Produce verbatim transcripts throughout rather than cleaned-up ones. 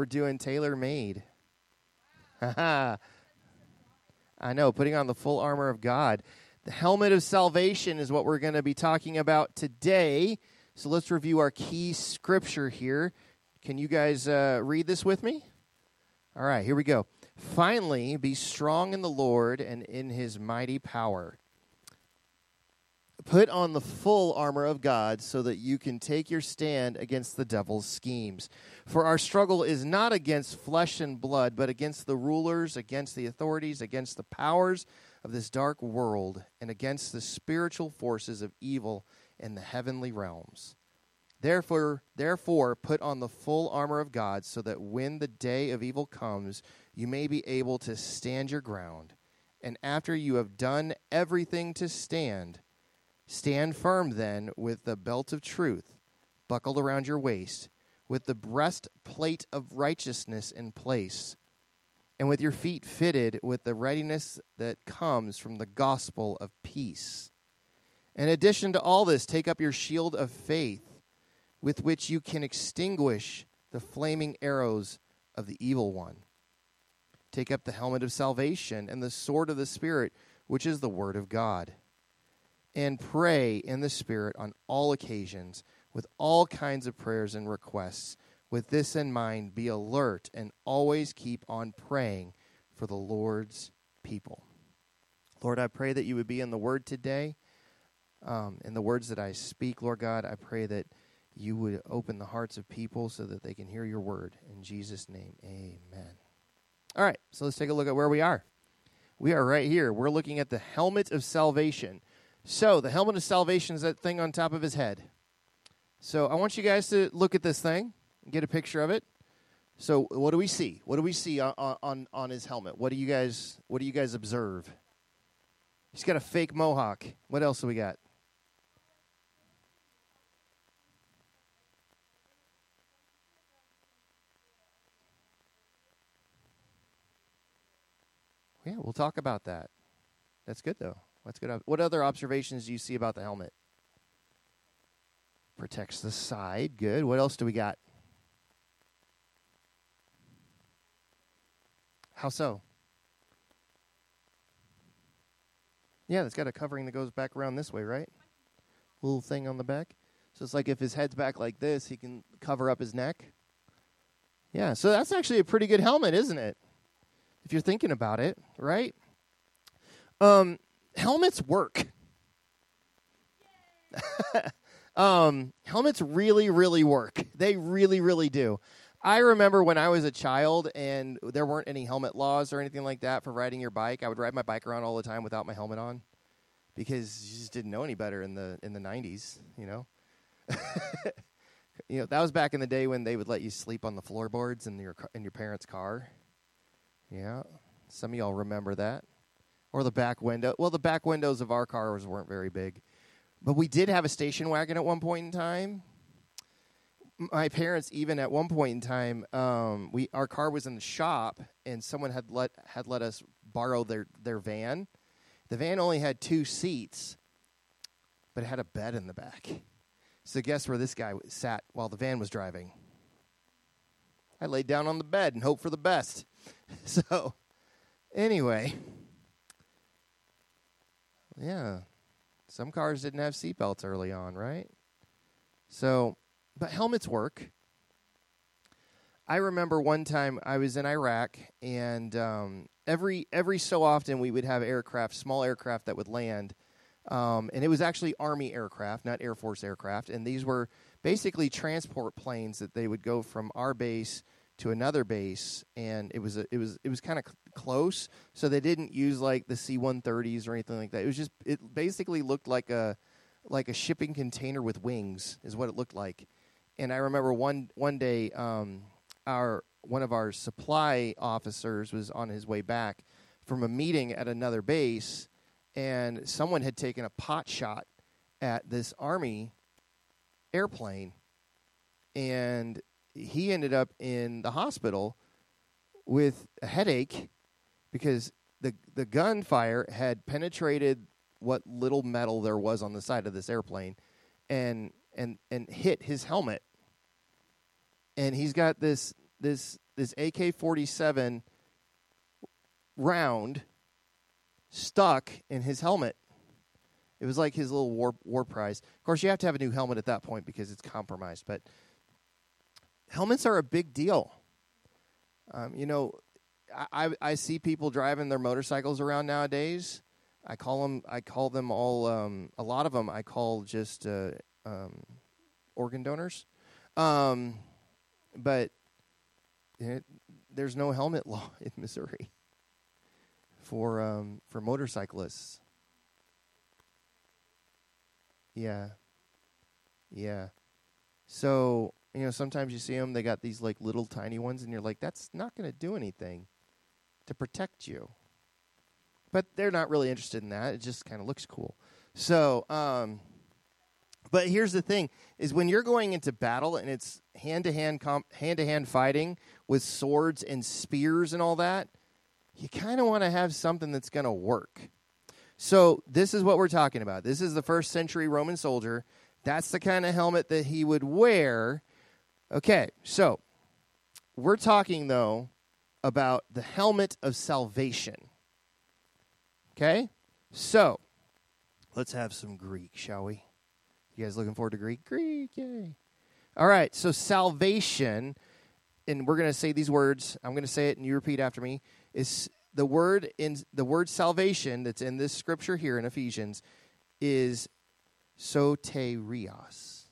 We're doing tailor-made. I know, putting on the full armor of God. The helmet of salvation is what we're going to be talking about today. So let's review our key scripture here. Can you guys uh, read this with me? All right, here we go. Finally, be strong in the Lord and in his mighty power. Put on the full armor of God so that you can take your stand against the devil's schemes. For our struggle is not against flesh and blood, but against the rulers, against the authorities, against the powers of this dark world, and against the spiritual forces of evil in the heavenly realms. Therefore, therefore, put on the full armor of God so that when the day of evil comes, you may be able to stand your ground. And after you have done everything to stand, stand firm then with the belt of truth buckled around your waist, with the breastplate of righteousness in place, and with your feet fitted with the readiness that comes from the gospel of peace. In addition to all this, take up your shield of faith, with which you can extinguish the flaming arrows of the evil one. Take up the helmet of salvation and the sword of the Spirit, which is the word of God. And pray in the Spirit on all occasions with all kinds of prayers and requests. With this in mind, be alert and always keep on praying for the Lord's people. Lord, I pray that you would be in the word today. Um, in the words that I speak, Lord God, I pray that you would open the hearts of people so that they can hear your word. In Jesus' name, amen. All right, so let's take a look at where we are. We are right here. We're looking at the helmet of salvation. So the helmet of salvation is that thing on top of his head. So I want you guys to look at this thing and get a picture of it. So what do we see? What do we see on, on, on his helmet? What do you guys What do you guys observe? He's got a fake mohawk. What else do we got? Yeah, we'll talk about that. That's good, though. That's good. What other observations do you see about the helmet? Protects the side. Good. What else do we got? How so? Yeah, it's got a covering that goes back around this way, right? Little thing on the back. So it's like if his head's back like this, he can cover up his neck. Yeah, so that's actually a pretty good helmet, isn't it? If you're thinking about it, right? Um, helmets work. um, helmets really, really work. They really, really do. I remember when I was a child and there weren't any helmet laws or anything like that for riding your bike. I would ride my bike around all the time without my helmet on because you just didn't know any better in the in the nineties, you know. You know, that was back in the day when they would let you sleep on the floorboards in your in your parents' car. Yeah, some of y'all remember that. Or the back window. Well, the back windows of our cars weren't very big. But we did have a station wagon at one point in time. My parents, even at one point in time, um, we our car was in the shop, and someone had let had let us borrow their, their van. The van only had two seats, but it had a bed in the back. So guess where this guy sat while the van was driving? I laid down on the bed and hoped for the best. So, anyway, yeah, some cars didn't have seatbelts early on, right? So, but helmets work. I remember one time I was in Iraq, and um, every every so often we would have aircraft, small aircraft that would land, um, and it was actually Army aircraft, not Air Force aircraft, and these were basically transport planes that they would go from our base to another base, and it was a, it was it was kind of c- close, so they didn't use like the C one thirties or anything like that. It was just it basically looked like a like a shipping container with wings is what it looked like. And I remember one one day um, our one of our supply officers was on his way back from a meeting at another base, and someone had taken a pot shot at this Army airplane, and he ended up in the hospital with a headache because the the gunfire had penetrated what little metal there was on the side of this airplane and and and hit his helmet. And he's got this this this A K forty-seven round stuck in his helmet. It was like his little war war prize. Of course, you have to have a new helmet at that point because it's compromised. But helmets are a big deal. Um, you know, I, I I see people driving their motorcycles around nowadays. I call them. I call them all. Um, a lot of them I call just uh, um, organ donors. Um, but it, there's no helmet law in Missouri for um, for motorcyclists. Yeah, yeah. So you know, sometimes you see them. They got these like little tiny ones, and you're like, that's not going to do anything to protect you. But they're not really interested in that. It just kind of looks cool. So, um, but here's the thing: is when you're going into battle and it's hand to hand, hand to hand fighting with swords and spears and all that, you kind of want to have something that's going to work. So this is what we're talking about. This is the first century Roman soldier. That's the kind of helmet that he would wear. Okay, so we're talking, though, about the helmet of salvation. Okay? So let's have some Greek, shall we? You guys looking forward to Greek? Greek, yay. All right, so salvation, and we're going to say these words. I'm going to say it, and you repeat after me. Is the word in the word salvation that's in this scripture here in Ephesians is soterios.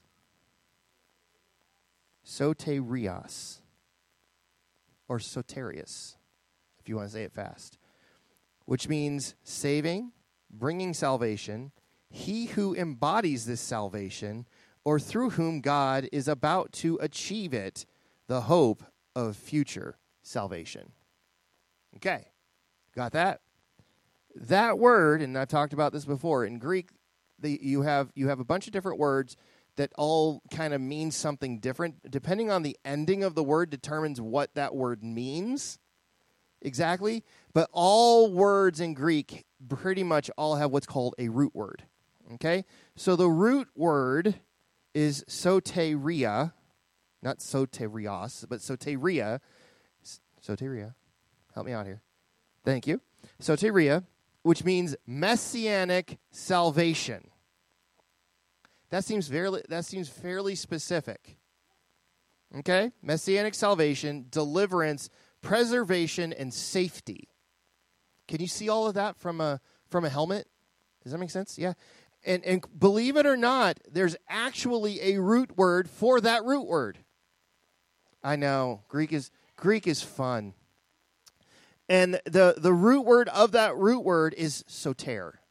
Soterios. Or soterios, if you want to say it fast. Which means saving, bringing salvation, he who embodies this salvation, or through whom God is about to achieve it, the hope of future salvation. Okay, got that? That word, and I've talked about this before, in Greek, the, you have you have a bunch of different words that all kind of mean something different. Depending on the ending of the word determines what that word means exactly. But all words in Greek pretty much all have what's called a root word. Okay? So the root word is soteria, not soterios, but soteria. Soteria. Help me out here. Thank you. Soteria, which means messianic salvation. That seems fairly, that seems fairly specific. Okay? Messianic salvation, deliverance, preservation, and safety. Can you see all of that from a from a helmet? Does that make sense? Yeah. And and believe it or not, there's actually a root word for that root word. I know. Greek is Greek is fun. And the, the root word of that root word is soter.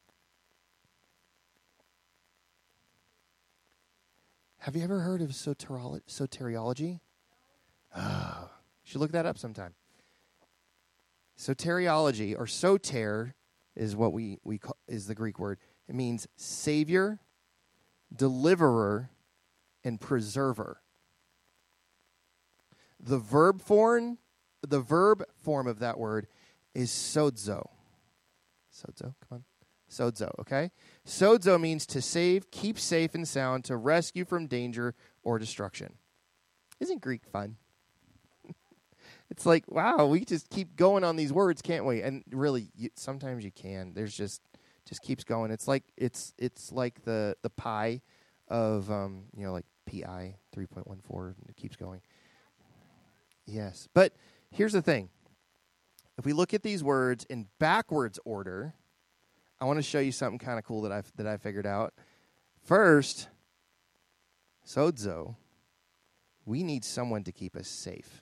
Have you ever heard of soterolo- soteriology? Oh, you should look that up sometime. Soteriology, or soter, is what we, we call, is the Greek word. It means savior, deliverer, and preserver. The verb form, the verb form of that word is sozo. Sozo, come on. Sozo, okay? Sozo means to save, keep safe and sound, to rescue from danger or destruction. Isn't Greek fun? It's like, wow, we just keep going on these words, can't we? And really, you, sometimes you can. There's just just keeps going. It's like it's it's like the the pi of um, you know, like pi three point one four, and it keeps going. Yes, but here's the thing. If we look at these words in backwards order, I want to show you something kind of cool that I that I figured out. First, sozo, we need someone to keep us safe.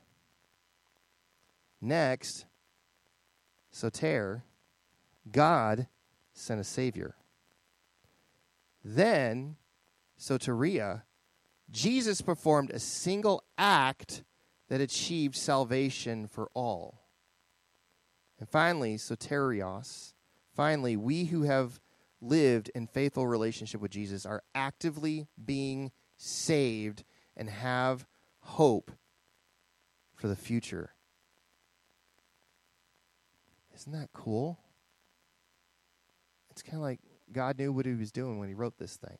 Next, soter, God sent a Savior. Then, soteria, Jesus performed a single act that achieved salvation for all. And finally, soterios, finally, we who have lived in faithful relationship with Jesus are actively being saved and have hope for the future. Isn't that cool? It's kind of like God knew what he was doing when he wrote this thing.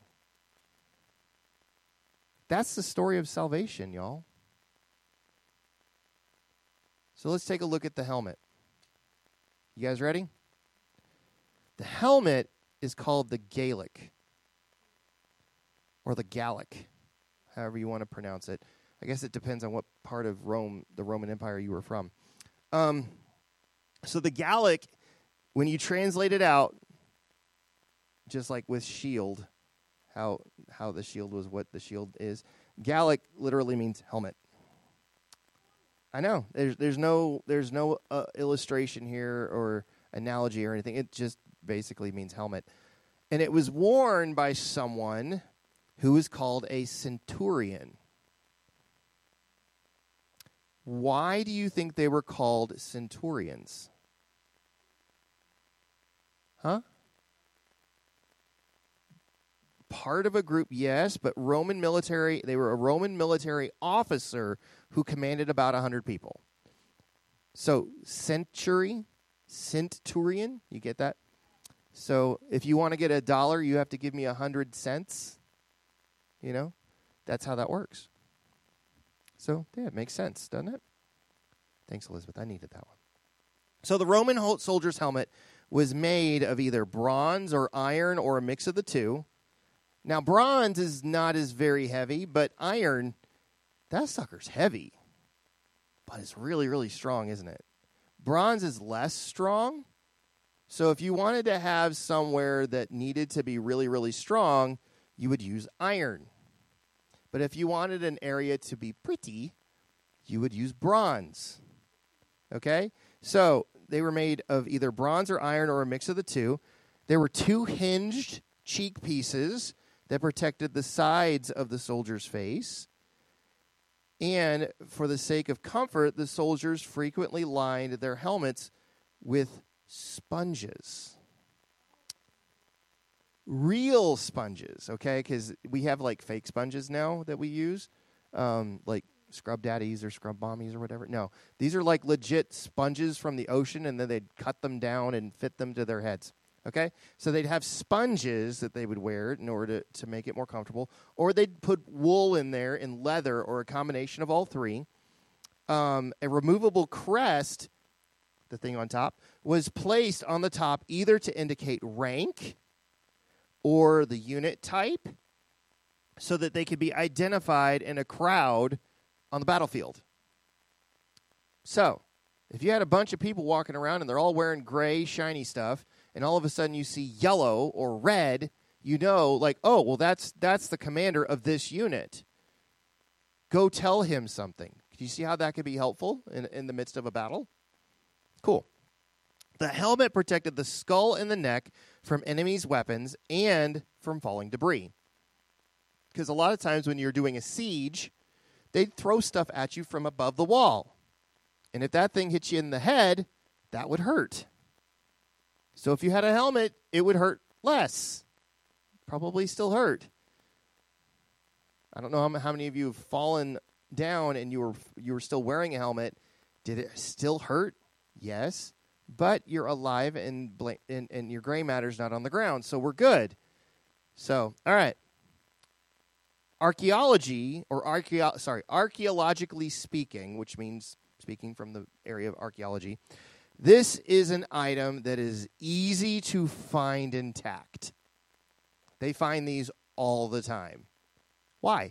That's the story of salvation, y'all. So let's take a look at the helmet. You guys ready? The helmet is called the Gallic, or the Gallic, however you want to pronounce it. I guess it depends on what part of Rome, the Roman Empire, you were from. Um, so the Gallic, when you translate it out, just like with shield, how how the shield was what the shield is, Gallic literally means helmet. I know there's there's no there's no uh, illustration here or analogy or anything. It just basically means helmet, and it was worn by someone who was called a centurion. Why do you think they were called centurions? Huh? Part of a group, yes, but Roman military, they were a Roman military officer who commanded about one hundred people. So, century, centurion, you get that? So, if you want to get a dollar, you have to give me one hundred cents. You know? That's how that works. So, yeah, it makes sense, doesn't it? Thanks, Elizabeth. I needed that one. So, the Roman soldier's helmet was made of either bronze or iron or a mix of the two. Now, bronze is not as very heavy, but iron, that sucker's heavy. But it's really, really strong, isn't it? Bronze is less strong. So if you wanted to have somewhere that needed to be really, really strong, you would use iron. But if you wanted an area to be pretty, you would use bronze. Okay? So they were made of either bronze or iron or a mix of the two. There were two hinged cheek pieces that protected the sides of the soldier's face. And for the sake of comfort, the soldiers frequently lined their helmets with sponges. Real sponges, okay? Because we have like fake sponges now that we use, um, like Scrub Daddies or Scrub Mommies or whatever. No, these are like legit sponges from the ocean, and then they'd cut them down and fit them to their heads. Okay, so they'd have sponges that they would wear in order to, to make it more comfortable, or they'd put wool in there and leather or a combination of all three. Um, a removable crest, the thing on top, was placed on the top either to indicate rank or the unit type so that they could be identified in a crowd on the battlefield. So, if you had a bunch of people walking around and they're all wearing gray, shiny stuff, and all of a sudden you see yellow or red, you know, like, oh, well, that's that's the commander of this unit. Go tell him something. Do you see how that could be helpful in, in the midst of a battle? Cool. The helmet protected the skull and the neck from enemies' weapons and from falling debris. Because a lot of times when you're doing a siege, they'd throw stuff at you from above the wall. And if that thing hits you in the head, that would hurt. So if you had a helmet, it would hurt less. Probably still hurt. I don't know how, how many of you have fallen down and you were you were still wearing a helmet. Did it still hurt? Yes. But you're alive and, bl- and, and your gray matter's not on the ground, so we're good. So, all right. Archaeology, or archeo- sorry, archaeologically speaking, which means speaking from the area of archaeology, this is an item that is easy to find intact. They find these all the time. Why?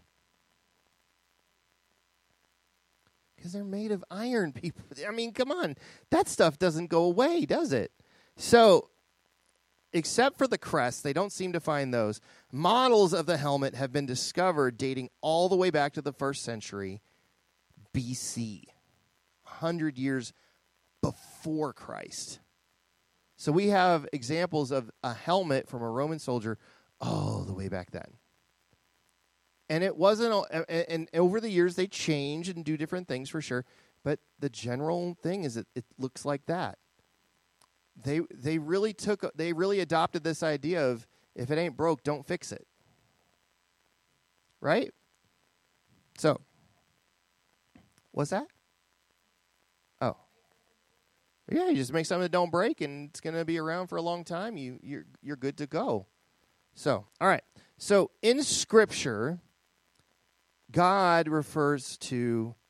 Because they're made of iron, people. I mean, come on. That stuff doesn't go away, does it? So, except for the crest, they don't seem to find those. Models of the helmet have been discovered dating all the way back to the first century B C, one hundred years before Christ. So we have examples of a helmet from a Roman soldier all the way back then. And it wasn't, and over the years they change and do different things for sure, but the general thing is that it looks like that. They they really took, they really adopted this idea of if it ain't broke, don't fix it. Right? So, what's that? Oh. Yeah, you just make something that don't break and it's going to be around for a long time. You, you're, you're good to go. So, all right. So, in Scripture, God refers to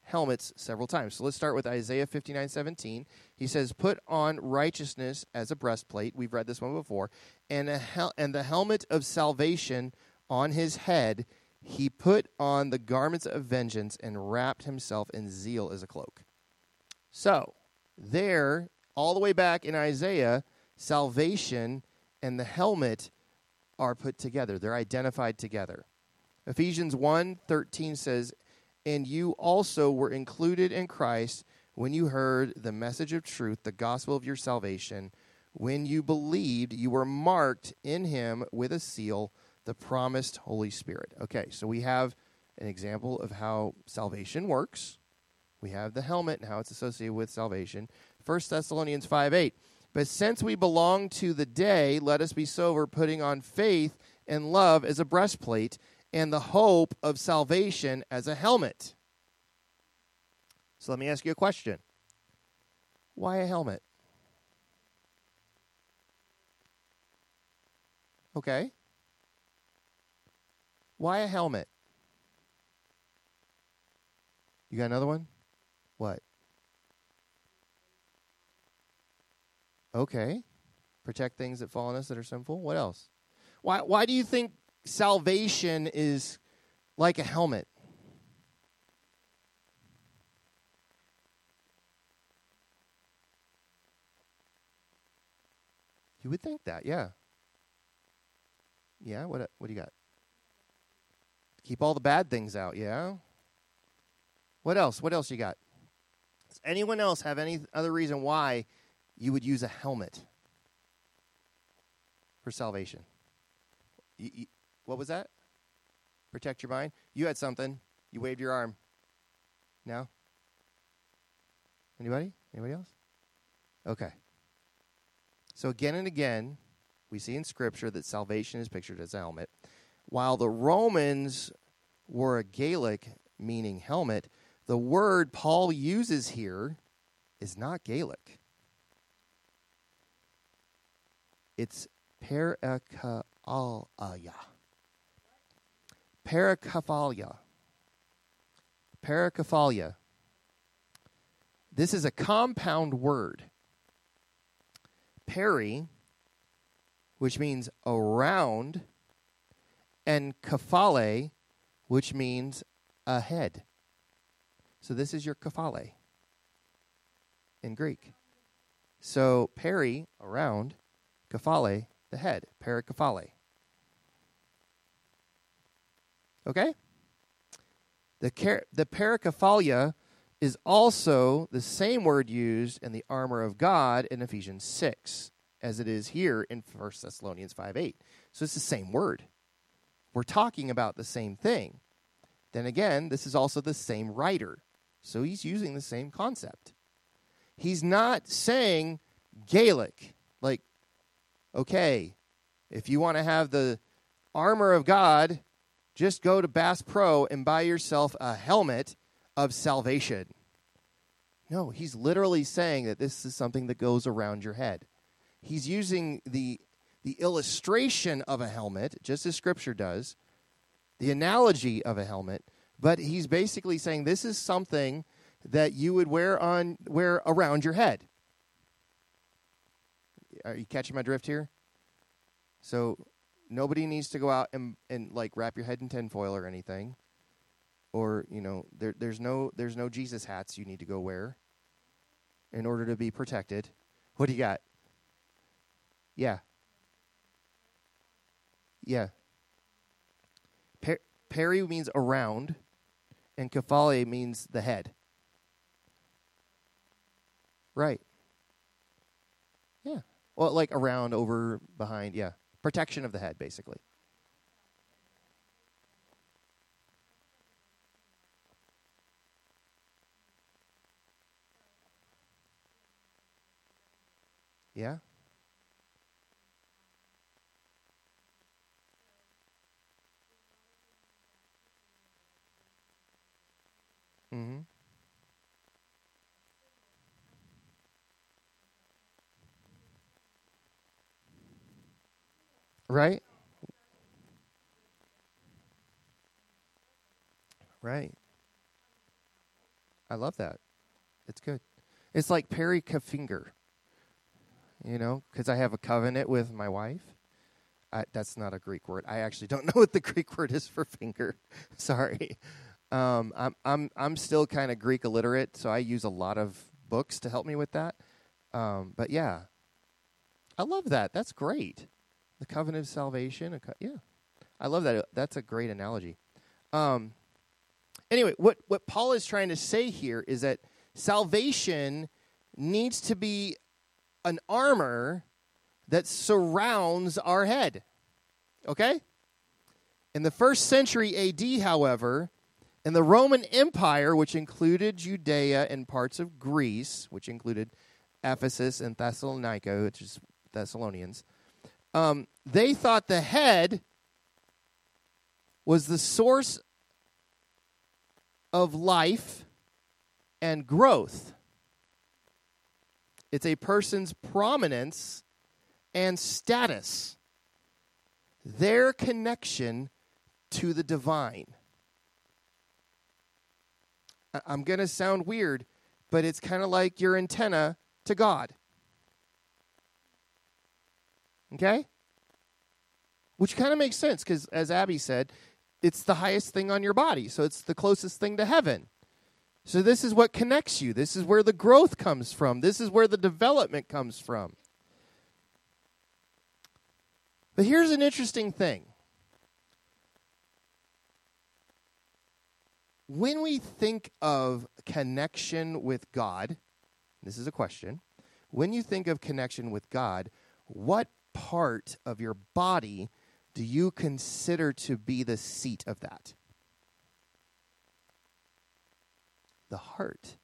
helmets several times. So let's start with Isaiah fifty-nine seventeen. He says, put on righteousness as a breastplate. We've read this one before. And, a hel- and the helmet of salvation on his head. He put on the garments of vengeance and wrapped himself in zeal as a cloak. So, there, all the way back in Isaiah, salvation and the helmet are put together. They're identified together. Ephesians one thirteen says, and you also were included in Christ when you heard the message of truth, the gospel of your salvation. When you believed, you were marked in him with a seal, the promised Holy Spirit. Okay, so we have an example of how salvation works. We have the helmet and how it's associated with salvation. First Thessalonians five eight. But since we belong to the day, let us be sober, putting on faith and love as a breastplate, and the hope of salvation as a helmet. So let me ask you a question. Why a helmet? Okay. Why a helmet? You got another one? What? Okay. Protect things that fall on us that are sinful. What else? Why why do you think salvation is like a helmet? You would think that, yeah. Yeah, what what do you got? Keep all the bad things out, yeah? What else? What else you got? Does anyone else have any other reason why you would use a helmet for salvation? You, you, what was that? Protect your mind? You had something. You waved your arm. No? Anybody? Anybody else? Okay. So again and again, we see in Scripture that salvation is pictured as a helmet. While the Romans wore a Gaelic, meaning helmet, the word Paul uses here is not Gaelic. It's parakaphalia. Parakaphalia. Parakaphalia. This is a compound word. Peri, which means around, and kephale, which means ahead. So this is your kephale in Greek. So peri, around, kephale, the head, parakephale. Okay? The car- the parakephalia is also the same word used in the armor of God in Ephesians six, as it is here in First Thessalonians five eight. So it's the same word. We're talking about the same thing. Then again, this is also the same writer. So he's using the same concept. He's not saying Gaelic, like, okay, if you want to have the armor of God, just go to Bass Pro and buy yourself a helmet of salvation. No, he's literally saying that this is something that goes around your head. He's using the, the illustration of a helmet, just as Scripture does, the analogy of a helmet, but he's basically saying this is something that you would wear on wear around your head. Are you catching my drift here? So nobody needs to go out and, and like wrap your head in tinfoil or anything. Or, you know, there, there's no there's no Jesus hats you need to go wear in order to be protected. What do you got? Yeah. Yeah. Per- peri means around, and kephale means the head. Right. Yeah. Well, like around, over, behind, yeah. Protection of the head, basically. Yeah? Mm-hmm. Right? Right. I love that. It's good. It's like Perry Finger, you know, because I have a covenant with my wife. I, that's not a Greek word. I actually don't know what the Greek word is for finger. Sorry. Um, I'm I'm I'm still kind of Greek illiterate, so I use a lot of books to help me with that. Um, but yeah, I love that. That's great. The covenant of salvation. A co- yeah, I love that. That's a great analogy. Um, anyway, what what Paul is trying to say here is that salvation needs to be an armor that surrounds our head. Okay? In the first century A D, however, in the Roman Empire, which included Judea and parts of Greece, which included Ephesus and Thessalonica, which is Thessalonians, um, they thought the head was the source of life and growth. It's a person's prominence and status, their connection to the divine. I- I'm going to sound weird, but it's kind of like your antenna to God. Okay? Which kind of makes sense because, as Abby said, it's the highest thing on your body, so it's the closest thing to heaven. So this is what connects you. This is where the growth comes from. This is where the development comes from. But here's an interesting thing. When we think of connection with God, this is a question. When you think of connection with God, what part of your body do you consider to be the seat of that? The heart.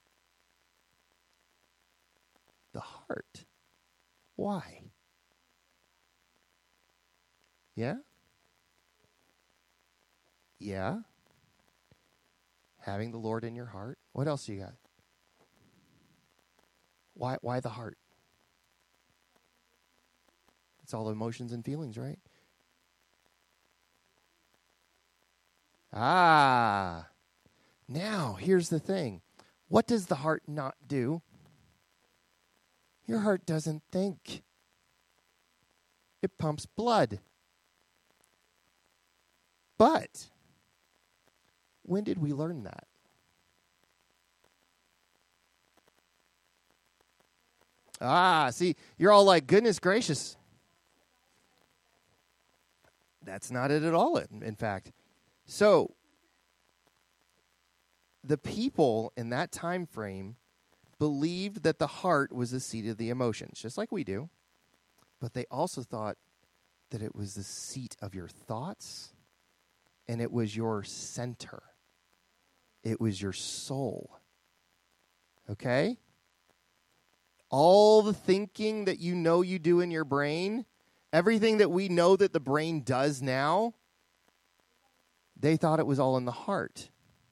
The heart. Why? Yeah? Yeah? Having the Lord in your heart. What else you got? Why why the heart? It's all emotions and feelings, right? Ah. Now, here's the thing. What does the heart not do? Your heart doesn't think. It pumps blood. But when did we learn that? Ah, see, you're all like, goodness gracious. That's not it at all, in, in fact. So, the people in that time frame believed that the heart was the seat of the emotions, just like we do. But they also thought that it was the seat of your thoughts, and it was your center. It was your soul. Okay? All the thinking that you know you do in your brain, everything that we know that the brain does now, they thought it was all in the heart.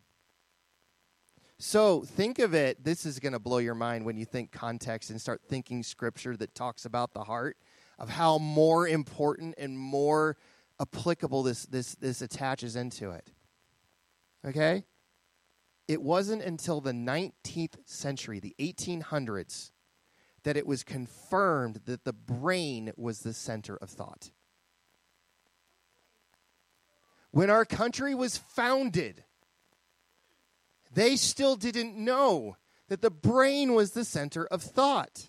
So think of it, this is going to blow your mind when you think context and start thinking scripture that talks about the heart, of how more important and more applicable this this this attaches into it. Okay? It wasn't until the nineteenth century, the eighteen hundreds, that it was confirmed that the brain was the center of thought. When our country was founded, they still didn't know that the brain was the center of thought.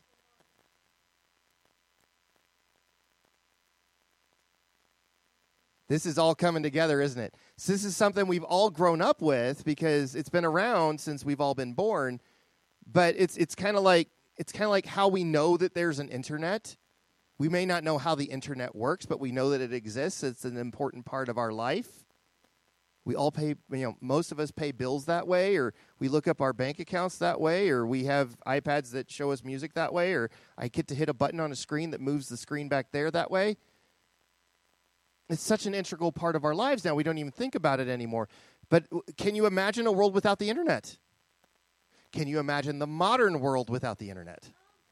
This is all coming together, isn't it? So this is something we've all grown up with because it's been around since we've all been born. But it's it's kind of like it's kind of like how we know that there's an internet. We may not know how the internet works, but we know that it exists. It's an important part of our life. We all pay, you know, most of us pay bills that way, or we look up our bank accounts that way, or we have iPads that show us music that way, or I get to hit a button on a screen that moves the screen back there that way. It's such an integral part of our lives now, we don't even think about it anymore. But can you imagine a world without the internet? Can you imagine the modern world without the internet?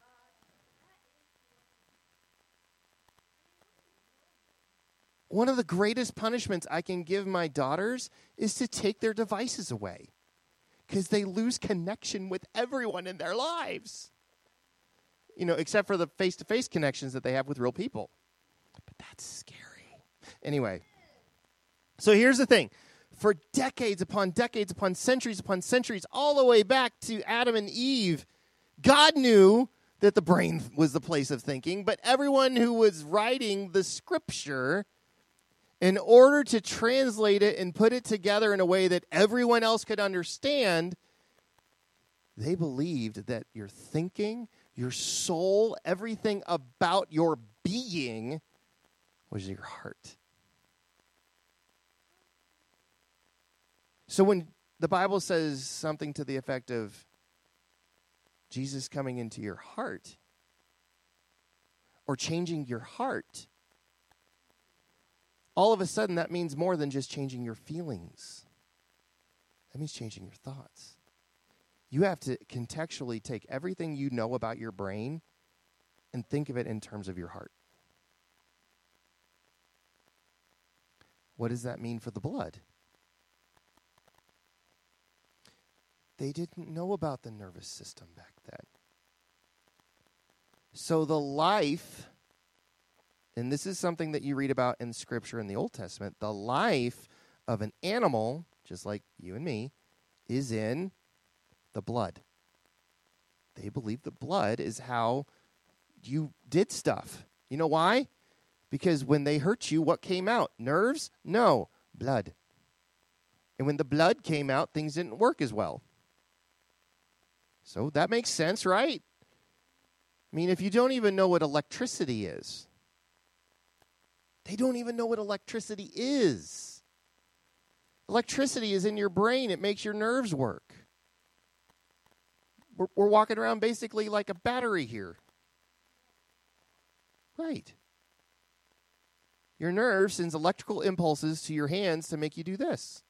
One of the greatest punishments I can give my daughters is to take their devices away. because they lose connection with everyone in their lives. You know, except for the face-to-face connections that they have with real people. But that's scary. Anyway, so here's the thing. For decades upon decades upon centuries upon centuries, all the way back to Adam and Eve, God knew that the brain was the place of thinking, but everyone who was writing the scripture, in order to translate it and put it together in a way that everyone else could understand, they believed that your thinking, your soul, everything about your being was your heart. So when the Bible says something to the effect of Jesus coming into your heart or changing your heart, all of a sudden that means more than just changing your feelings. That means changing your thoughts. You have to contextually take everything you know about your brain and think of it in terms of your heart. What does that mean for the blood? They didn't know about the nervous system back then. So the life, and this is something that you read about in Scripture in the Old Testament, the life of an animal, just like you and me, is in the blood. They believe the blood is how you did stuff. You know why? Because when they hurt you, what came out? Nerves? No, blood. And when the blood came out, things didn't work as well. So that makes sense, right? I mean, if you don't even know what electricity is, they don't even know what electricity is. Electricity is in your brain. It makes your nerves work. We're, we're walking around basically like a battery here. Right. Your nerve sends electrical impulses to your hands to make you do this.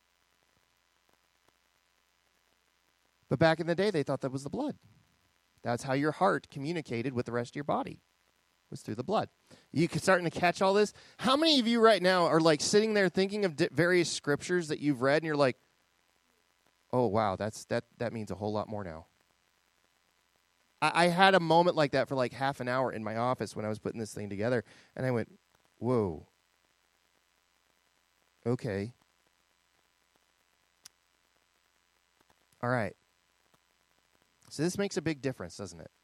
But back in the day, they thought that was the blood. That's how your heart communicated with the rest of your body, was through the blood. You starting to catch all this? How many of you right now are like sitting there thinking of di- various scriptures that you've read, and you're like, oh, wow, that's that that means a whole lot more now. I, I had a moment like that for like half an hour in my office when I was putting this thing together, and I went, whoa, okay. All right. So this makes a big difference, doesn't it?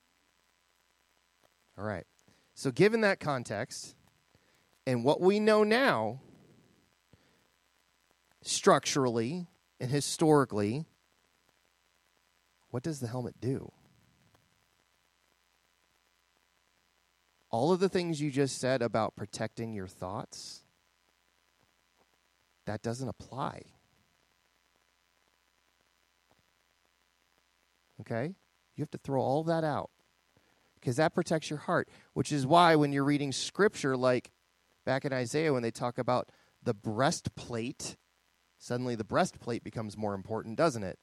All right. So given that context and what we know now, structurally and historically, what does the helmet do? All of the things you just said about protecting your thoughts, that doesn't apply. Okay? You have to throw all that out because that protects your heart, which is why when you're reading scripture, like back in Isaiah, when they talk about the breastplate, suddenly the breastplate becomes more important, doesn't it?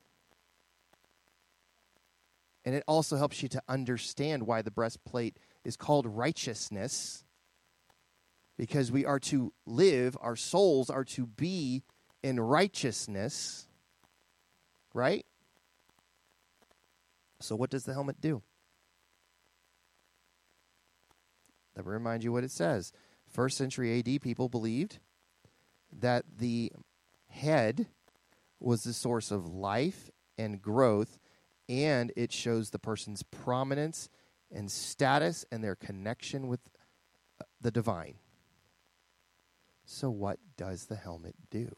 And it also helps you to understand why the breastplate is called righteousness, because we are to live, our souls are to be in righteousness, right? So what does the helmet do? Let me remind you what it says. First century A D people believed that the head was the source of life and growth, and it shows the person's prominence and status and their connection with the divine. So what does the helmet do?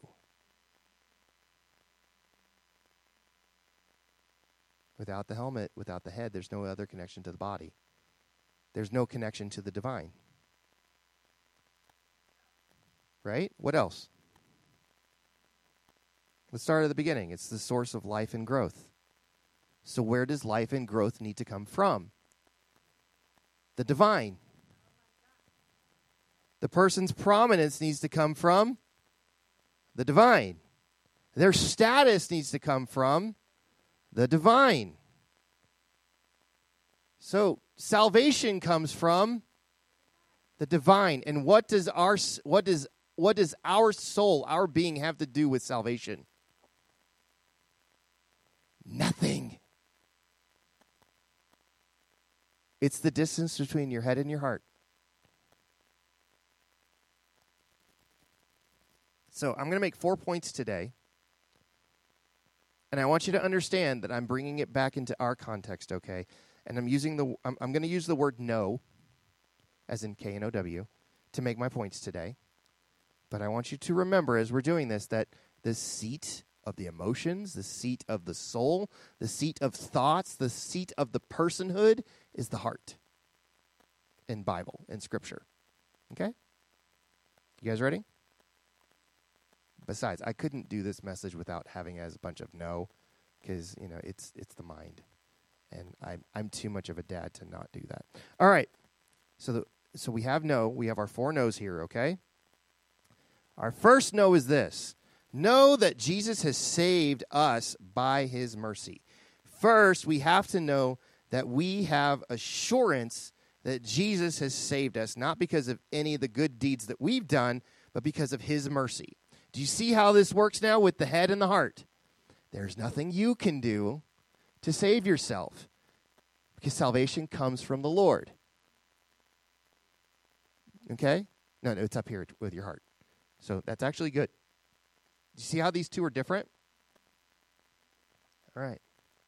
Without the helmet, without the head, there's no other connection to the body. There's no connection to the divine. Right? What else? Let's start at the beginning. It's the source of life and growth. So where does life and growth need to come from? The divine. The person's prominence needs to come from the divine. Their status needs to come from the divine. So salvation comes from the divine. And what does our what does what does our soul, our being have to do with salvation? Nothing. It's the distance between your head and your heart. So I'm going to make four points today. And I want you to understand that I'm bringing it back into our context, okay? And I'm using the I'm, I'm going to use the word know, as in K N O W, to make my points today. But I want you to remember as we're doing this that the seat of the emotions, the seat of the soul, the seat of thoughts, the seat of the personhood is the heart in Bible, in Scripture. Okay? You guys ready? Besides, I couldn't do this message without having as a bunch of no, because, you know, it's it's the mind. And I'm, I'm too much of a dad to not do that. All right. So the, so we have no. We have our four no's here, okay? Our first no is this. Know that Jesus has saved us by his mercy. First, we have to know that we have assurance that Jesus has saved us, not because of any of the good deeds that we've done, but because of his mercy. Do you see how this works now with the head and the heart? There's nothing you can do to save yourself because salvation comes from the Lord. Okay? No, no, it's up here with your heart. So that's actually good. Do you see how these two are different? All right.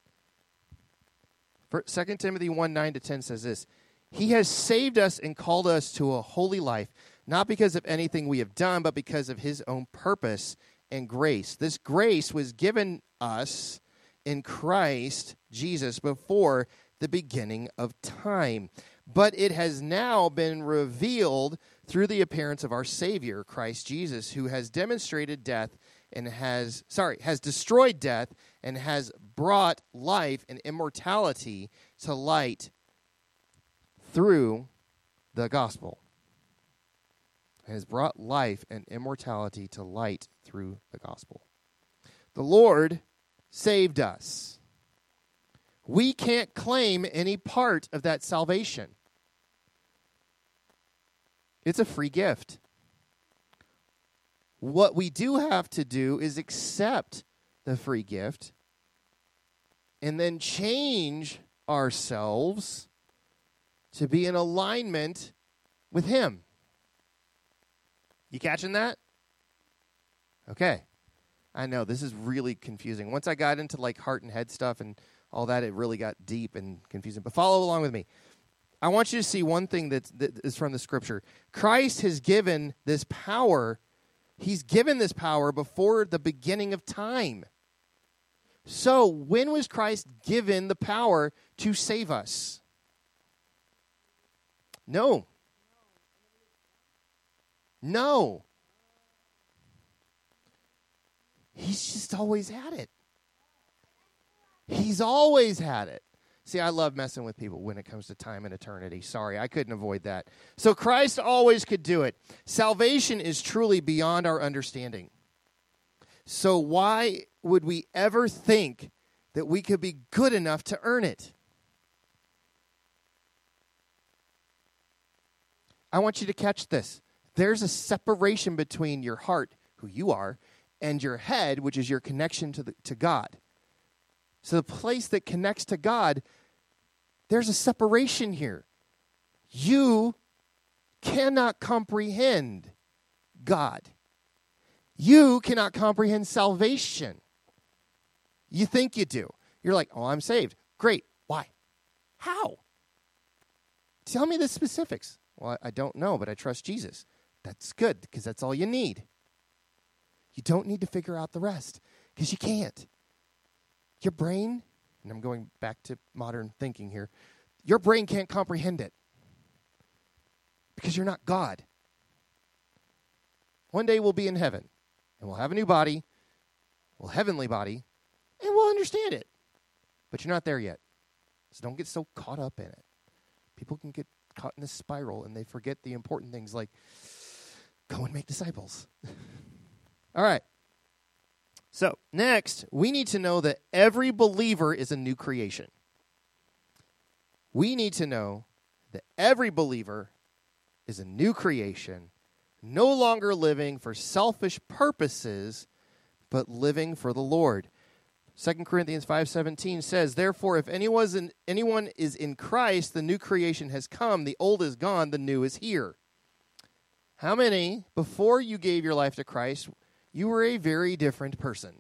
For Second Timothy one, nine to ten says this. He has saved us and called us to a holy life, not because of anything we have done, but because of his own purpose and grace. This grace was given us in Christ Jesus before the beginning of time. But it has now been revealed through the appearance of our Savior, Christ Jesus, who has demonstrated death and has, sorry, has destroyed death and has brought life and immortality to light through the gospel. Has brought life and immortality to light through the gospel. The Lord saved us. We can't claim any part of that salvation. It's a free gift. What we do have to do is accept the free gift and then change ourselves to be in alignment with him. You catching that? Okay. I know, this is really confusing. Once I got into like heart and head stuff and all that, it really got deep and confusing. But follow along with me. I want you to see one thing that's, that is from the Scripture. Christ has given this power. He's given this power before the beginning of time. So when was Christ given the power to save us? No. No. He's just always had it. He's always had it. See, I love messing with people when it comes to time and eternity. Sorry, I couldn't avoid that. So Christ always could do it. Salvation is truly beyond our understanding. So why would we ever think that we could be good enough to earn it? I want you to catch this. There's a separation between your heart, who you are, and your head, which is your connection to the, to God. So the place that connects to God, there's a separation here. You cannot comprehend God. You cannot comprehend salvation. You think you do. You're like, oh, I'm saved. Great. Why? How? Tell me the specifics. Well, I don't know, but I trust Jesus. That's good, because that's all you need. You don't need to figure out the rest, because you can't. Your brain, and I'm going back to modern thinking here, your brain can't comprehend it, because you're not God. One day we'll be in heaven, and we'll have a new body, well, heavenly body, and we'll understand it. But you're not there yet, so don't get so caught up in it. People can get caught in this spiral, and they forget the important things like go and make disciples. All right. So, next, we need to know that every believer is a new creation. We need to know that every believer is a new creation, no longer living for selfish purposes, but living for the Lord. Second Corinthians five seventeen says, therefore, if anyone is, in, anyone is in Christ, the new creation has come, the old is gone, the new is here. How many, before you gave your life to Christ, you were a very different person?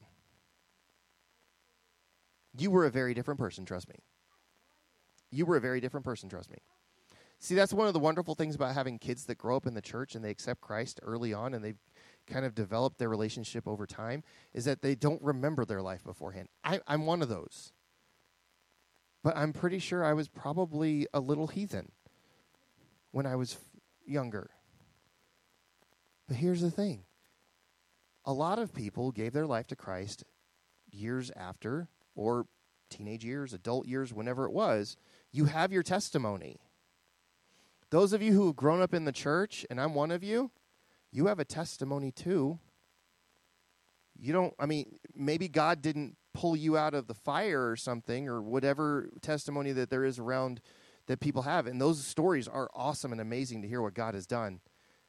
You were a very different person, trust me. You were a very different person, trust me. See, that's one of the wonderful things about having kids that grow up in the church and they accept Christ early on and they've kind of developed their relationship over time, is that they don't remember their life beforehand. I, I'm one of those. But I'm pretty sure I was probably a little heathen when I was f- younger. But here's the thing. A lot of people gave their life to Christ years after, or teenage years, adult years, whenever it was. You have your testimony. Those of you who have grown up in the church, and I'm one of you, you have a testimony too. You don't, I mean, maybe God didn't pull you out of the fire or something, or whatever testimony that there is around that people have. And those stories are awesome and amazing to hear what God has done.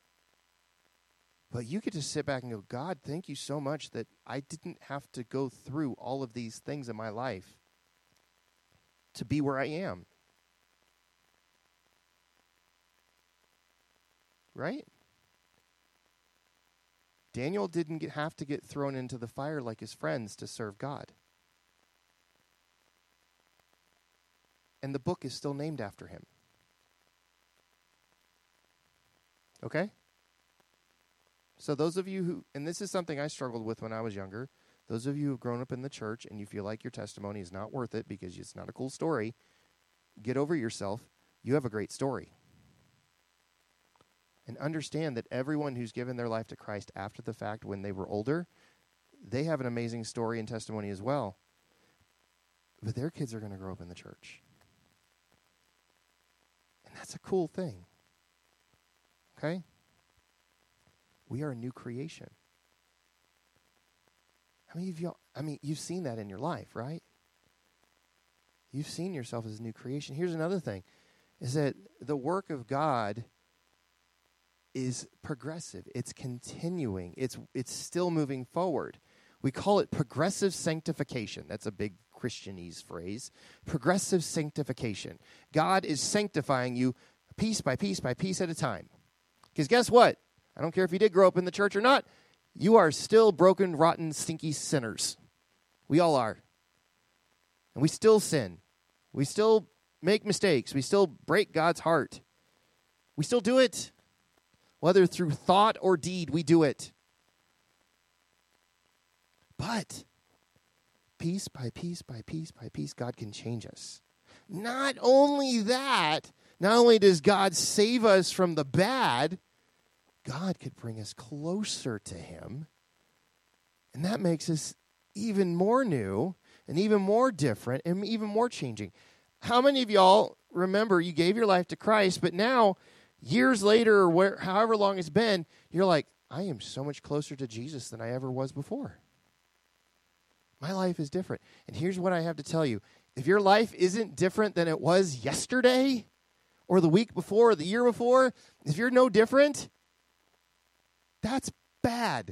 But you get to sit back and go, God, thank you so much that I didn't have to go through all of these things in my life to be where I am. Right? Daniel didn't get, have to get thrown into the fire like his friends to serve God. And the book is still named after him. Okay? So those of you who, and this is something I struggled with when I was younger, those of you who have grown up in the church and you feel like your testimony is not worth it because it's not a cool story, get over yourself. You have a great story. And understand that everyone who's given their life to Christ after the fact when they were older, they have an amazing story and testimony as well. But their kids are going to grow up in the church. And that's a cool thing. Okay? We are a new creation. How many of y'all, I mean, you've seen that in your life, right? You've seen yourself as a new creation. Here's another thing, is that the work of God is progressive. It's continuing. It's it's still moving forward. We call it progressive sanctification. That's a big Christianese phrase. Progressive sanctification. God is sanctifying you piece by piece by piece at a time. Because guess what? I don't care if you did grow up in the church or not, you are still broken, rotten, stinky sinners. We all are. And we still sin. We still make mistakes. We still break God's heart. We still do it. Whether through thought or deed, we do it. But piece by piece by piece by piece, God can change us. Not only that, not only does God save us from the bad, God could bring us closer to him. And that makes us even more new and even more different and even more changing. How many of y'all remember you gave your life to Christ, but now, years later, or where, however long it's been, you're like, I am so much closer to Jesus than I ever was before. My life is different. And here's what I have to tell you. If your life isn't different than it was yesterday or the week before or the year before, if you're no different, that's bad.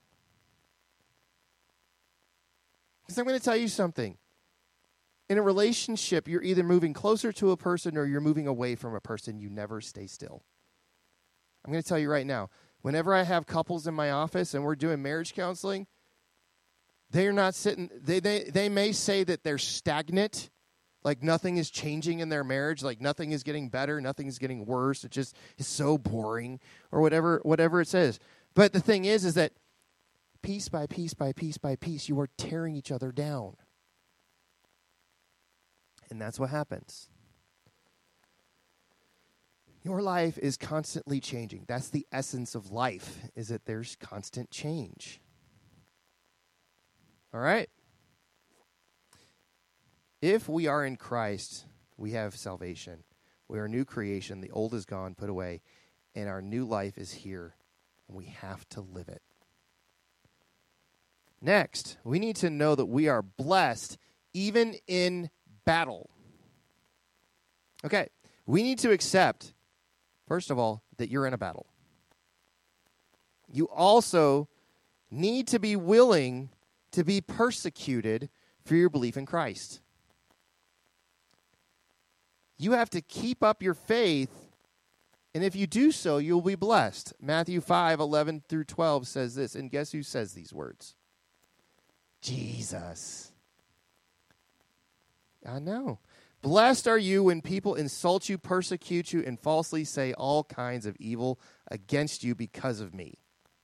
Because I'm going to tell you something. In a relationship, you're either moving closer to a person or you're moving away from a person. You never stay still. I'm going to tell you right now, whenever I have couples in my office and we're doing marriage counseling, they're not sitting, they, they, they may say that they're stagnant, like nothing is changing in their marriage, like nothing is getting better, nothing is getting worse, it just is so boring, or whatever, whatever it says. But the thing is, is that piece by piece by piece by piece, you are tearing each other down. And that's what happens. Your life is constantly changing. That's the essence of life, is that there's constant change. All right? If we are in Christ, we have salvation. We are a new creation. The old is gone, put away, and our new life is here, and we have to live it. Next, we need to know that we are blessed even in battle. Okay, we need to accept, first of all, that you're in a battle. You also need to be willing to be persecuted for your belief in Christ. You have to keep up your faith, and if you do so, you'll be blessed. Matthew five, eleven through twelve says this, and guess who says these words? Jesus. I know. Blessed are you when people insult you, persecute you, and falsely say all kinds of evil against you because of me.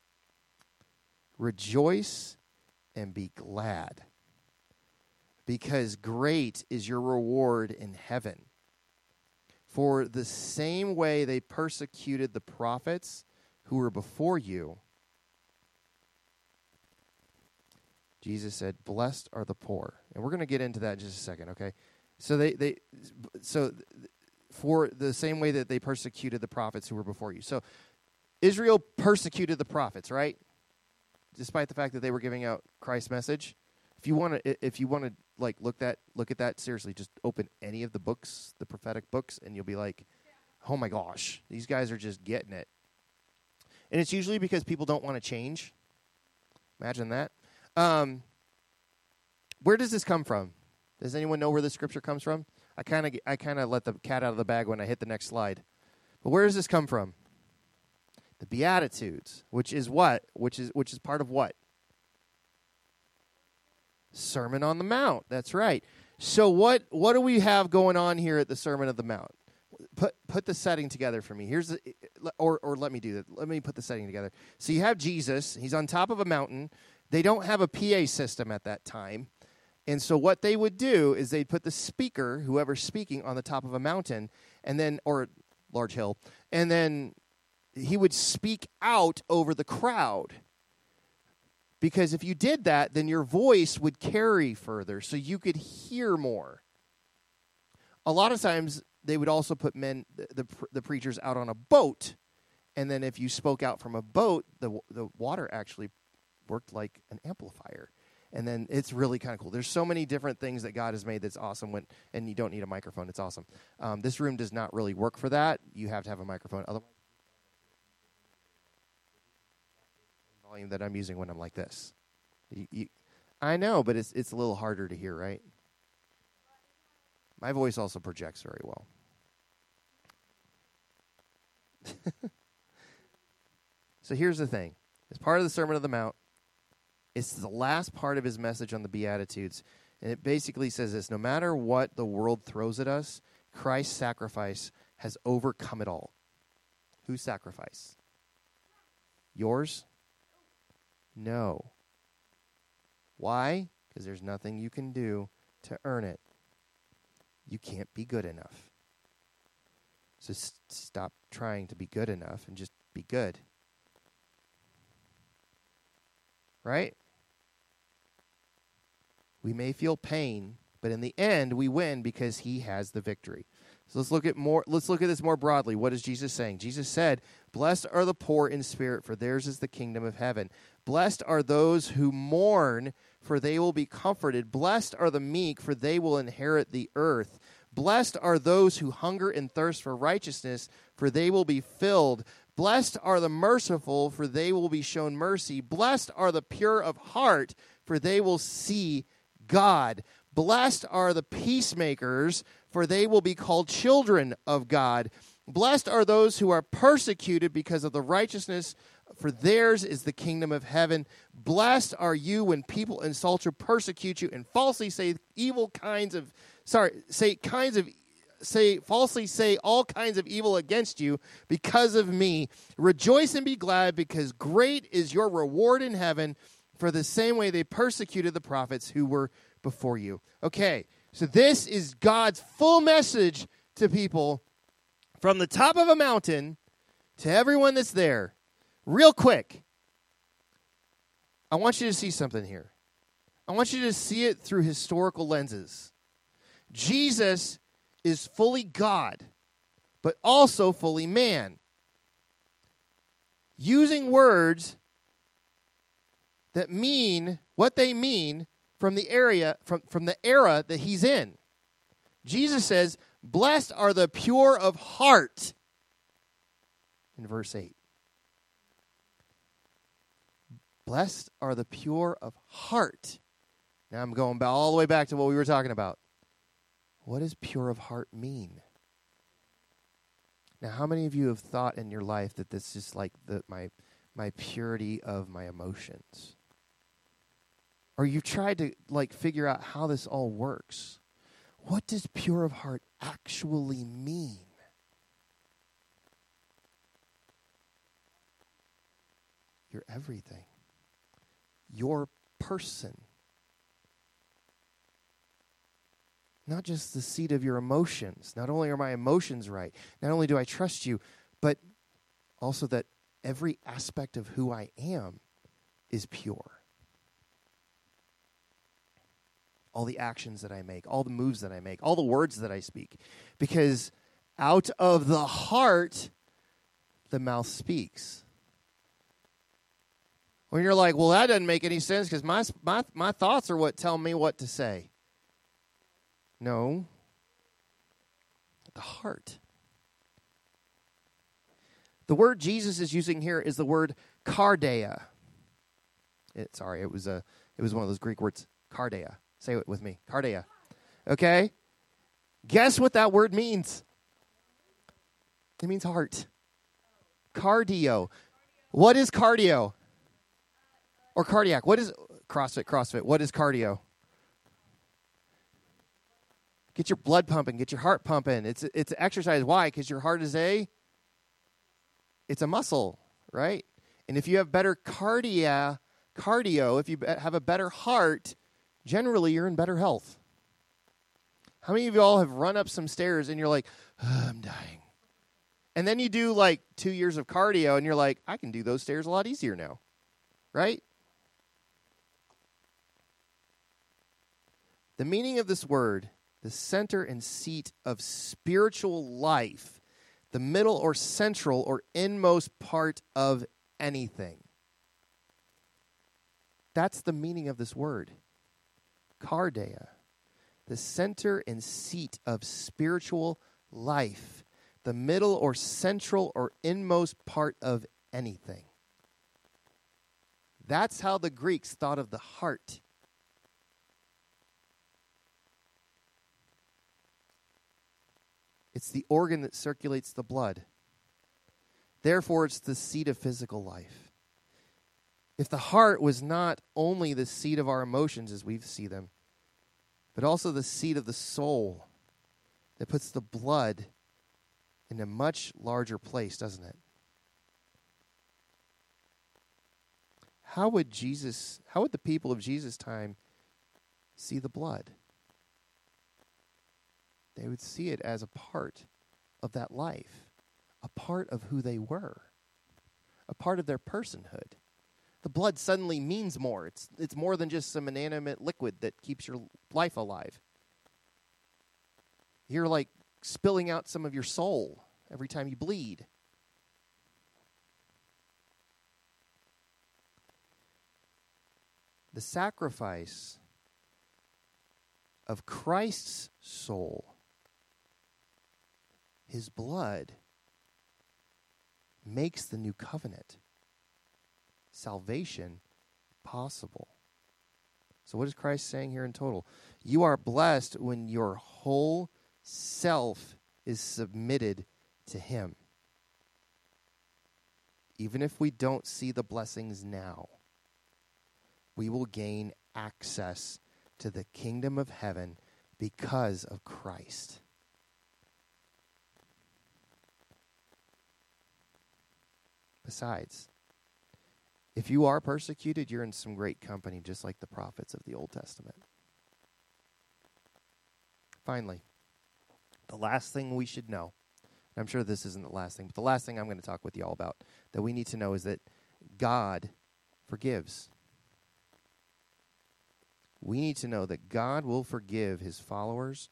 Rejoice and be glad, because great is your reward in heaven. For the same way they persecuted the prophets who were before you, Jesus said, blessed are the poor. And we're going to get into that in just a second, okay? So they, they so for the same way that they persecuted the prophets who were before you. So Israel persecuted the prophets, right? Despite the fact that they were giving out Christ's message. If you want to if you want to like look that look at that seriously, just open any of the books, the prophetic books, and you'll be like, "Oh my gosh, these guys are just getting it." And it's usually because people don't want to change. Imagine that. Um, where does this come from? Does anyone know where this scripture comes from? I kind of I kind of let the cat out of the bag when I hit the next slide. But where does this come from? The Beatitudes, which is what? Which is which is part of what? Sermon on the Mount. That's right. So what what do we have going on here at the Sermon on the Mount? Put put the setting together for me. Here's the, or or let me do that. Let me put the setting together. So you have Jesus. He's on top of a mountain. They don't have a P A system at that time. And so what they would do is they'd put the speaker, whoever's speaking, on the top of a mountain, and then or large hill, and then he would speak out over the crowd. Because if you did that, then your voice would carry further, so you could hear more. A lot of times, they would also put men, the, the, the preachers, out on a boat, and then if you spoke out from a boat, the the water actually worked like an amplifier. And then it's really kind of cool. There's so many different things that God has made that's awesome, when, and you don't need a microphone. It's awesome. Um, this room does not really work for that. You have to have a microphone. Otherwise, volume that I'm using when I'm like this. You, you, I know, but it's it's a little harder to hear, right? My voice also projects very well. So here's the thing. As part of the Sermon on the Mount, it's the last part of his message on the Beatitudes, and it basically says this: no matter what the world throws at us, Christ's sacrifice has overcome it all. Whose sacrifice? Yours? No. Why? Because there's nothing you can do to earn it. You can't be good enough. So s- stop trying to be good enough and just be good. Right? We may feel pain, but in the end we win because he has the victory. So let's look at more let's look at this more broadly. What is Jesus saying? Jesus said, "Blessed are the poor in spirit, for theirs is the kingdom of heaven. Blessed are those who mourn, for they will be comforted. Blessed are the meek, for they will inherit the earth. Blessed are those who hunger and thirst for righteousness, for they will be filled. Blessed are the merciful, for they will be shown mercy. Blessed are the pure of heart, for they will see God. Blessed are the peacemakers, for they will be called children of God. Blessed are those who are persecuted because of the righteousness, for theirs is the kingdom of heaven. Blessed are you when people insult you, persecute you, and falsely say evil kinds of, sorry, say kinds of, say, falsely say all kinds of evil against you because of me. Rejoice and be glad, because great is your reward in heaven, for the same way they persecuted the prophets who were before you." Okay, so this is God's full message to people from the top of a mountain to everyone that's there. Real quick, I want you to see something here. I want you to see it through historical lenses. Jesus is fully God, but also fully man, using words that mean what they mean from the area from, from the era that he's in. Jesus says, "Blessed are the pure of heart," in verse eight. Blessed are the pure of heart. And I'm going ba- all the way back to what we were talking about. What does pure of heart mean? Now, how many of you have thought in your life that this is like the, my my purity of my emotions? Or you've tried to like figure out how this all works? What does pure of heart actually mean? You're everything. Your person. Not just the seat of your emotions. Not only are my emotions right, not only do I trust you, but also that every aspect of who I am is pure. All the actions that I make, all the moves that I make, all the words that I speak. Because out of the heart, the mouth speaks. When you're like, well, that doesn't make any sense because my, my, my thoughts are what tell me what to say. No. The heart. The word Jesus is using here is the word cardia. It, sorry, it was a it was one of those Greek words, cardia. Say it with me, cardia. Okay? Guess what that word means? It means heart. Cardio. What is cardio? Or cardiac. What is CrossFit, CrossFit? What is cardio? Get your blood pumping, get your heart pumping. It's it's exercise. Why? Because your heart is a it's a muscle, right? And if you have better cardia, cardio, if you have a better heart, generally you're in better health. How many of you all have run up some stairs and you're like, oh, I'm dying. And then you do like two years of cardio and you're like, I can do those stairs a lot easier now, right? The meaning of this word, the center and seat of spiritual life, the middle or central or inmost part of anything. That's the meaning of this word. Cardia, the center and seat of spiritual life, the middle or central or inmost part of anything. That's how the Greeks thought of the heart. It's the organ that circulates the blood. Therefore, it's the seat of physical life. If the heart was not only the seat of our emotions as we see them, but also the seat of the soul that puts the blood in a much larger place, doesn't it? How would Jesus, how would the people of Jesus' time see the blood? They would see it as a part of that life, a part of who they were, a part of their personhood. The blood suddenly means more. It's it's more than just some inanimate liquid that keeps your life alive. You're like spilling out some of your soul every time you bleed. The sacrifice of Christ's soul, his blood, makes the new covenant, salvation, possible. So what is Christ saying here in total? You are blessed when your whole self is submitted to him. Even if we don't see the blessings now, we will gain access to the kingdom of heaven because of Christ. Besides, if you are persecuted, you're in some great company, just like the prophets of the Old Testament. Finally, the last thing we should know, and I'm sure this isn't the last thing, but the last thing I'm going to talk with you all about that we need to know is that God forgives. We need to know that God will forgive his followers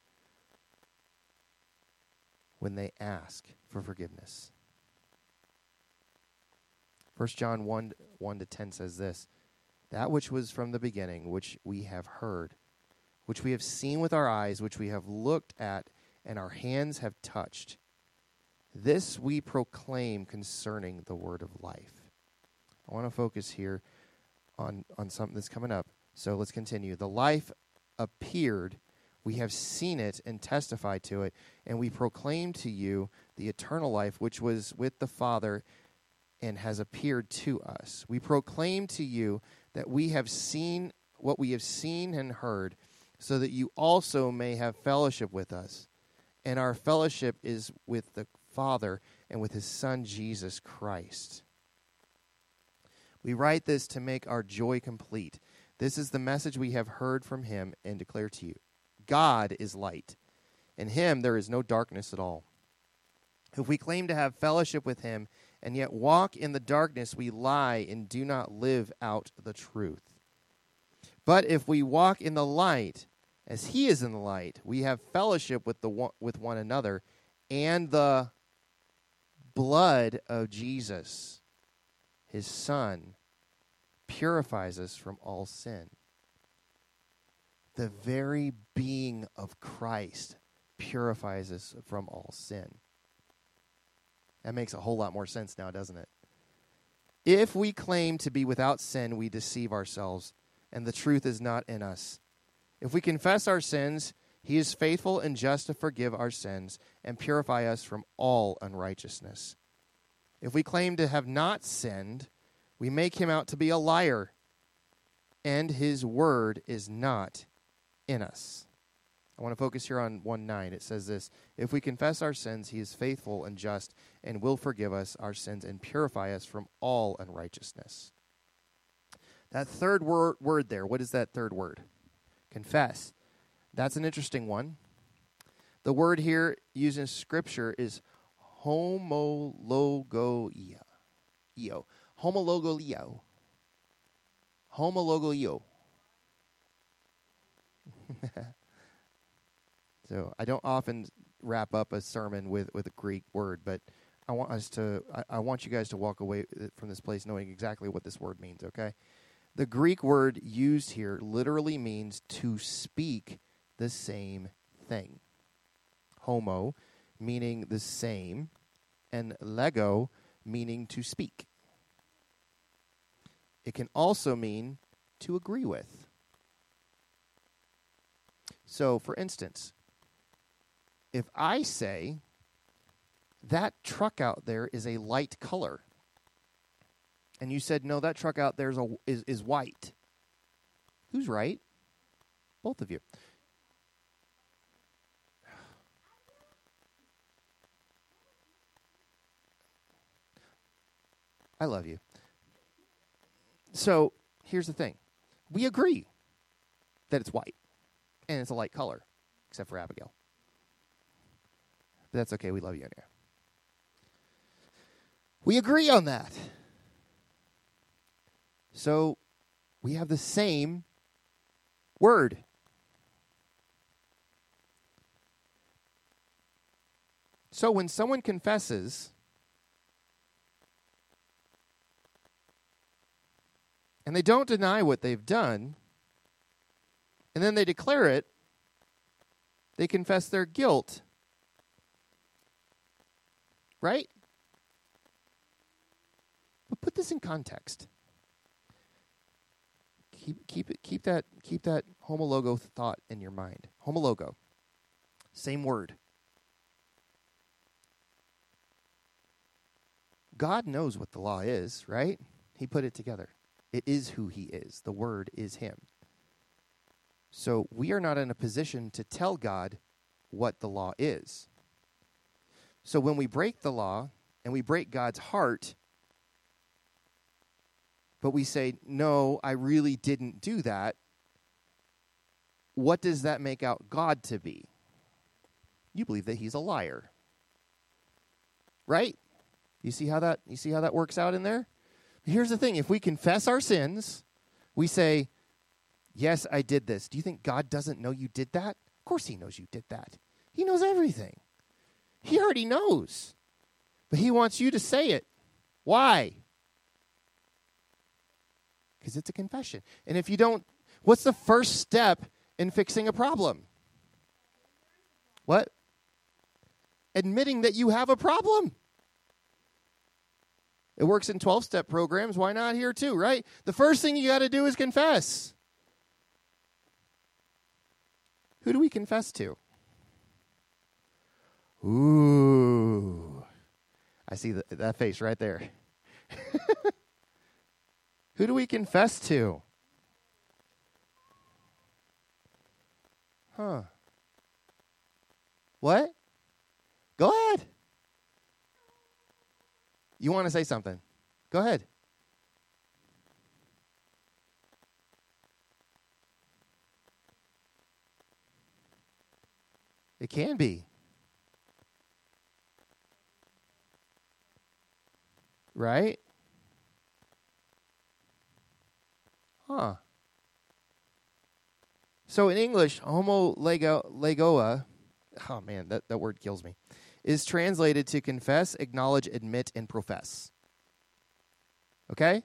when they ask for forgiveness. First John one, one to ten says this, that which was from the beginning, which we have heard, which we have seen with our eyes, which we have looked at, and our hands have touched. This we proclaim concerning the word of life. I want to focus here on, on something that's coming up. So let's continue. The life appeared. We have seen it and testified to it, and we proclaim to you the eternal life which was with the Father and has appeared to us. We proclaim to you that we have seen what we have seen and heard, so that you also may have fellowship with us. And our fellowship is with the Father and with his Son, Jesus Christ. We write this to make our joy complete. This is the message we have heard from him and declare to you. God is light. In him there is no darkness at all. If we claim to have fellowship with him and yet walk in the darkness, we lie and do not live out the truth. But if we walk in the light, as he is in the light, we have fellowship with the one, with one another, and the blood of Jesus, his Son, purifies us from all sin. The very being of Christ purifies us from all sin. That makes a whole lot more sense now, doesn't it? If we claim to be without sin, we deceive ourselves, and the truth is not in us. If we confess our sins, he is faithful and just to forgive our sins and purify us from all unrighteousness. If we claim to have not sinned, we make him out to be a liar, and his word is not in us. I want to focus here on one nine. It says this: if we confess our sins, he is faithful and just and will forgive us our sins and purify us from all unrighteousness. That third word, word there, what is that third word? Confess. That's an interesting one. The word here used in Scripture is homologoia. Eo. Homologolio. Homologolio. So I don't often wrap up a sermon with, with a Greek word, but I want us to I, I want you guys to walk away from this place knowing exactly what this word means, okay? The Greek word used here literally means to speak the same thing. Homo, meaning the same, and lego, meaning to speak. It can also mean to agree with. So, for instance, if I say, that truck out there is a light color, and you said, no, that truck out there is, a, is, is white, who's right? Both of you. I love you. So, here's the thing. We agree that it's white, and it's a light color, except for Abigail. But that's okay. We love you anyway. We agree on that. So, we have the same word. So, when someone confesses, and they don't deny what they've done, and then they declare it, they confess their guilt. Right? But put this in context. Keep keep it keep that keep that homologo thought in your mind. Homologo. Same word. God knows what the law is, right? He put it together. It is who he is. The word is him. So we are not in a position to tell God what the law is. So when we break the law and we break God's heart, but we say, no, I really didn't do that, what does that make out God to be? You believe that he's a liar. Right? You see how that you see how that works out in there? Here's the thing. If we confess our sins, we say, yes, I did this. Do you think God doesn't know you did that? Of course he knows you did that. He knows everything. He already knows. But he wants you to say it. Why? Because it's a confession. And if you don't, what's the first step in fixing a problem? What? Admitting that you have a problem. It works in twelve-step programs. Why not here too, right? The first thing you got to do is confess. Who do we confess to? Ooh. I see the, that face right there. Who do we confess to? Huh. What? Go ahead. You want to say something? Go ahead. It can be. Right? Huh. So in English, homo lego, legoa, oh man, that, that word kills me, is translated to confess, acknowledge, admit, and profess. Okay?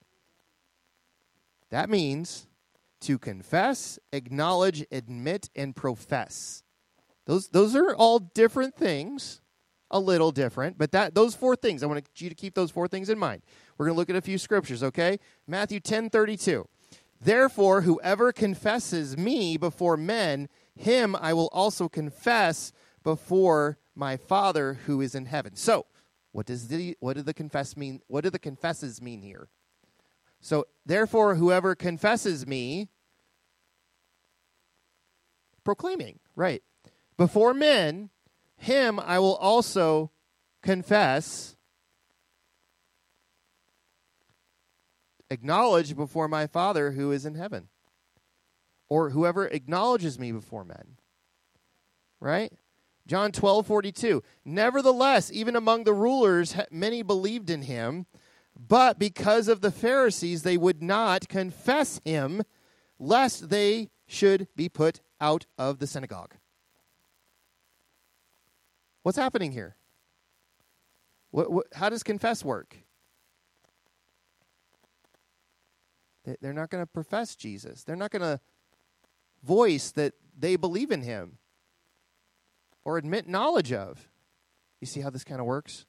That means to confess, acknowledge, admit, and profess. Those those are all different things, a little different, but that those four things, I want you to keep those four things in mind. We're going to look at a few scriptures, okay? Matthew ten thirty-two. Therefore, whoever confesses me before men, him I will also confess before my Father who is in heaven. So, what does the what did the confess mean? What do the confesses mean here? So, therefore, whoever confesses me, proclaiming, right? Before men, him I will also confess, acknowledge before my Father who is in heaven. Or whoever acknowledges me before men. Right? John twelve forty-two. Nevertheless, even among the rulers, many believed in him, but because of the Pharisees, they would not confess him, lest they should be put out of the synagogue. What's happening here? What, what, how does confess work? They, they're not going to profess Jesus. They're not going to voice that they believe in him or admit knowledge of. You see how this kind of works?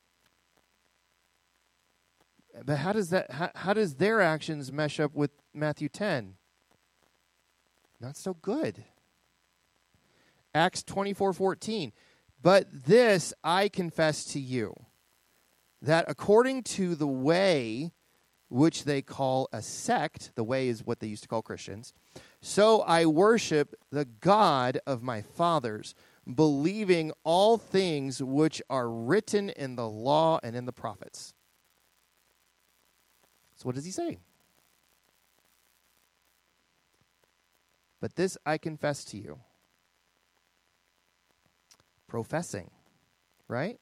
But how does that? How, how does their actions mesh up with Matthew ten? Not so good. Acts twenty-four fourteen. But this I confess to you, that according to the way which they call a sect, the way is what they used to call Christians, so I worship the God of my fathers, believing all things which are written in the law and in the prophets. So what does he say? But this I confess to you. Professing, right?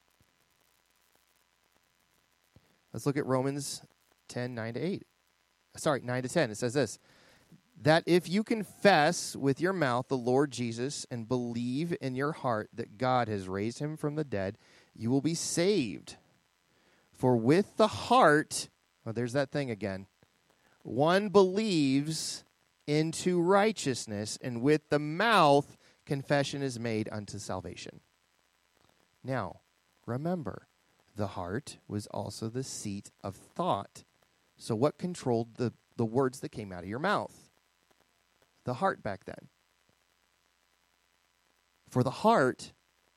Let's look at Romans ten, nine to eight. Sorry, nine to ten. It says this, that if you confess with your mouth the Lord Jesus and believe in your heart that God has raised him from the dead, you will be saved. For with the heart, oh, there's that thing again, one believes into righteousness, and with the mouth confession is made unto salvation. Now, remember, the heart was also the seat of thought. So what controlled the, the words that came out of your mouth? The heart back then. For the heart,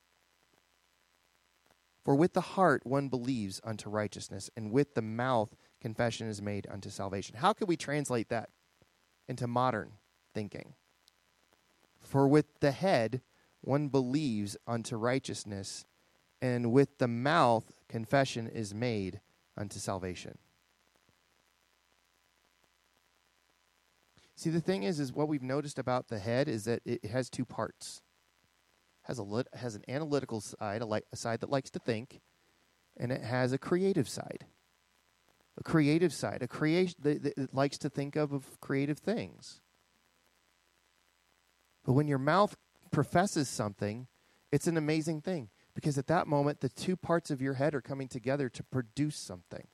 for with the heart one believes unto righteousness, and with the mouth confession is made unto salvation. How could we translate that into modern thinking? For with the head one believes unto righteousness, and with the mouth confession is made unto salvation. See, the thing is, is what we've noticed about the head is that it has two parts. It has a lit, has an analytical side, a, li- a side that likes to think, and it has a creative side. A creative side, a creation that, that likes to think of, of creative things. But when your mouth professes something, it's an amazing thing. Because at that moment, the two parts of your head are coming together to produce something.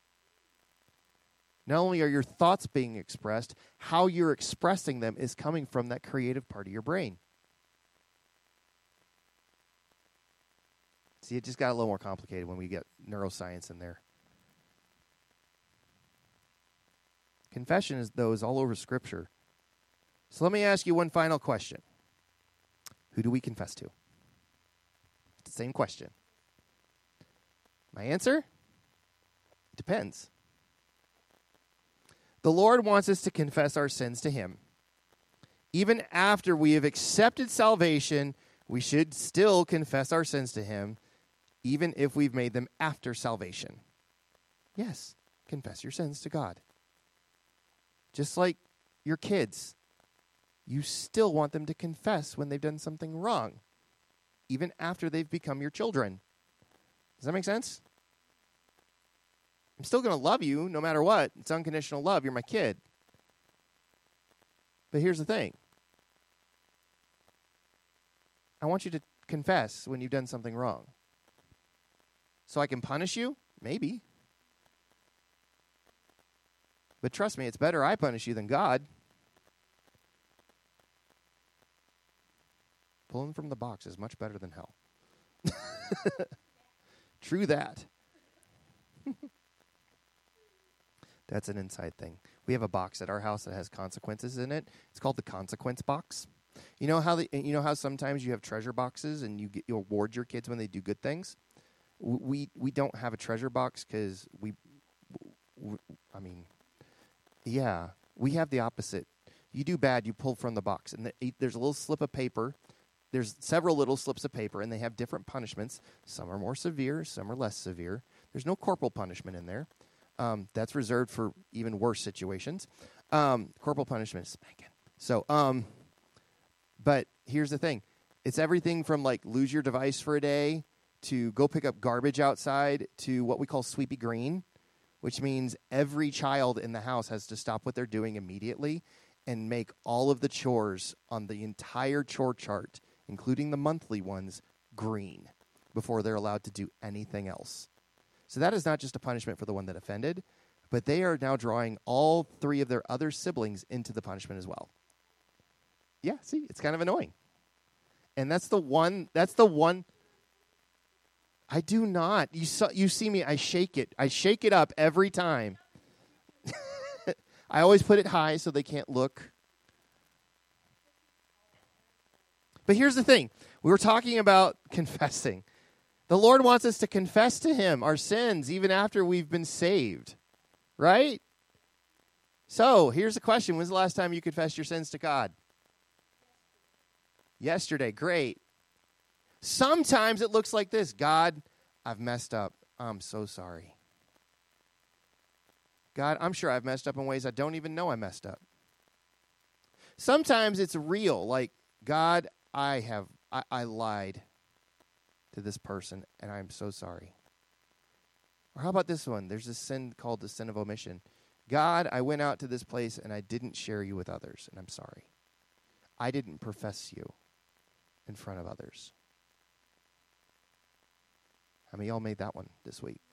Not only are your thoughts being expressed, how you're expressing them is coming from that creative part of your brain. See, it just got a little more complicated when we get neuroscience in there. Confession is, though, is all over Scripture. So let me ask you one final question. Who do we confess to? It's the same question. My answer? It depends. The Lord wants us to confess our sins to him. Even after we have accepted salvation, we should still confess our sins to him, even if we've made them after salvation. Yes, confess your sins to God. Just like your kids, you still want them to confess when they've done something wrong, even after they've become your children. Does that make sense? I'm still going to love you no matter what. It's unconditional love. You're my kid. But here's the thing. I want you to confess when you've done something wrong. So I can punish you? Maybe. But trust me, it's better I punish you than God. Pulling from the box is much better than hell. True that. That's an inside thing. We have a box at our house that has consequences in it. It's called the consequence box. You know how the, you know how sometimes you have treasure boxes and you get, you award your kids when they do good things? We we don't have a treasure box because we, we, I mean, yeah, we have the opposite. You do bad, you pull from the box. And the, there's a little slip of paper. There's several little slips of paper, and they have different punishments. Some are more severe, some are less severe. There's no corporal punishment in there. Um, that's reserved for even worse situations. Um, corporal punishment is spanking. So, um, but here's the thing. It's everything from, like, lose your device for a day to go pick up garbage outside to what we call sweepy green, which means every child in the house has to stop what they're doing immediately and make all of the chores on the entire chore chart, including the monthly ones, green before they're allowed to do anything else. So that is not just a punishment for the one that offended, but they are now drawing all three of their other siblings into the punishment as well. Yeah, see, it's kind of annoying. And that's the one, that's the one, I do not. You saw, you see me, I shake it. I shake it up every time. I always put it high so they can't look. But here's the thing. We were talking about confessing. The Lord wants us to confess to him our sins even after we've been saved. Right? So, here's the question. When's the last time you confessed your sins to God? Yesterday. Great. Sometimes it looks like this. God, I've messed up. I'm so sorry. God, I'm sure I've messed up in ways I don't even know I messed up. Sometimes it's real. Like, God, I have, I, I lied to this person, and I'm so sorry. Or how about this one? There's a sin called the sin of omission. God, I went out to this place, and I didn't share you with others, and I'm sorry. I didn't profess you in front of others. How many of y'all made that one this week?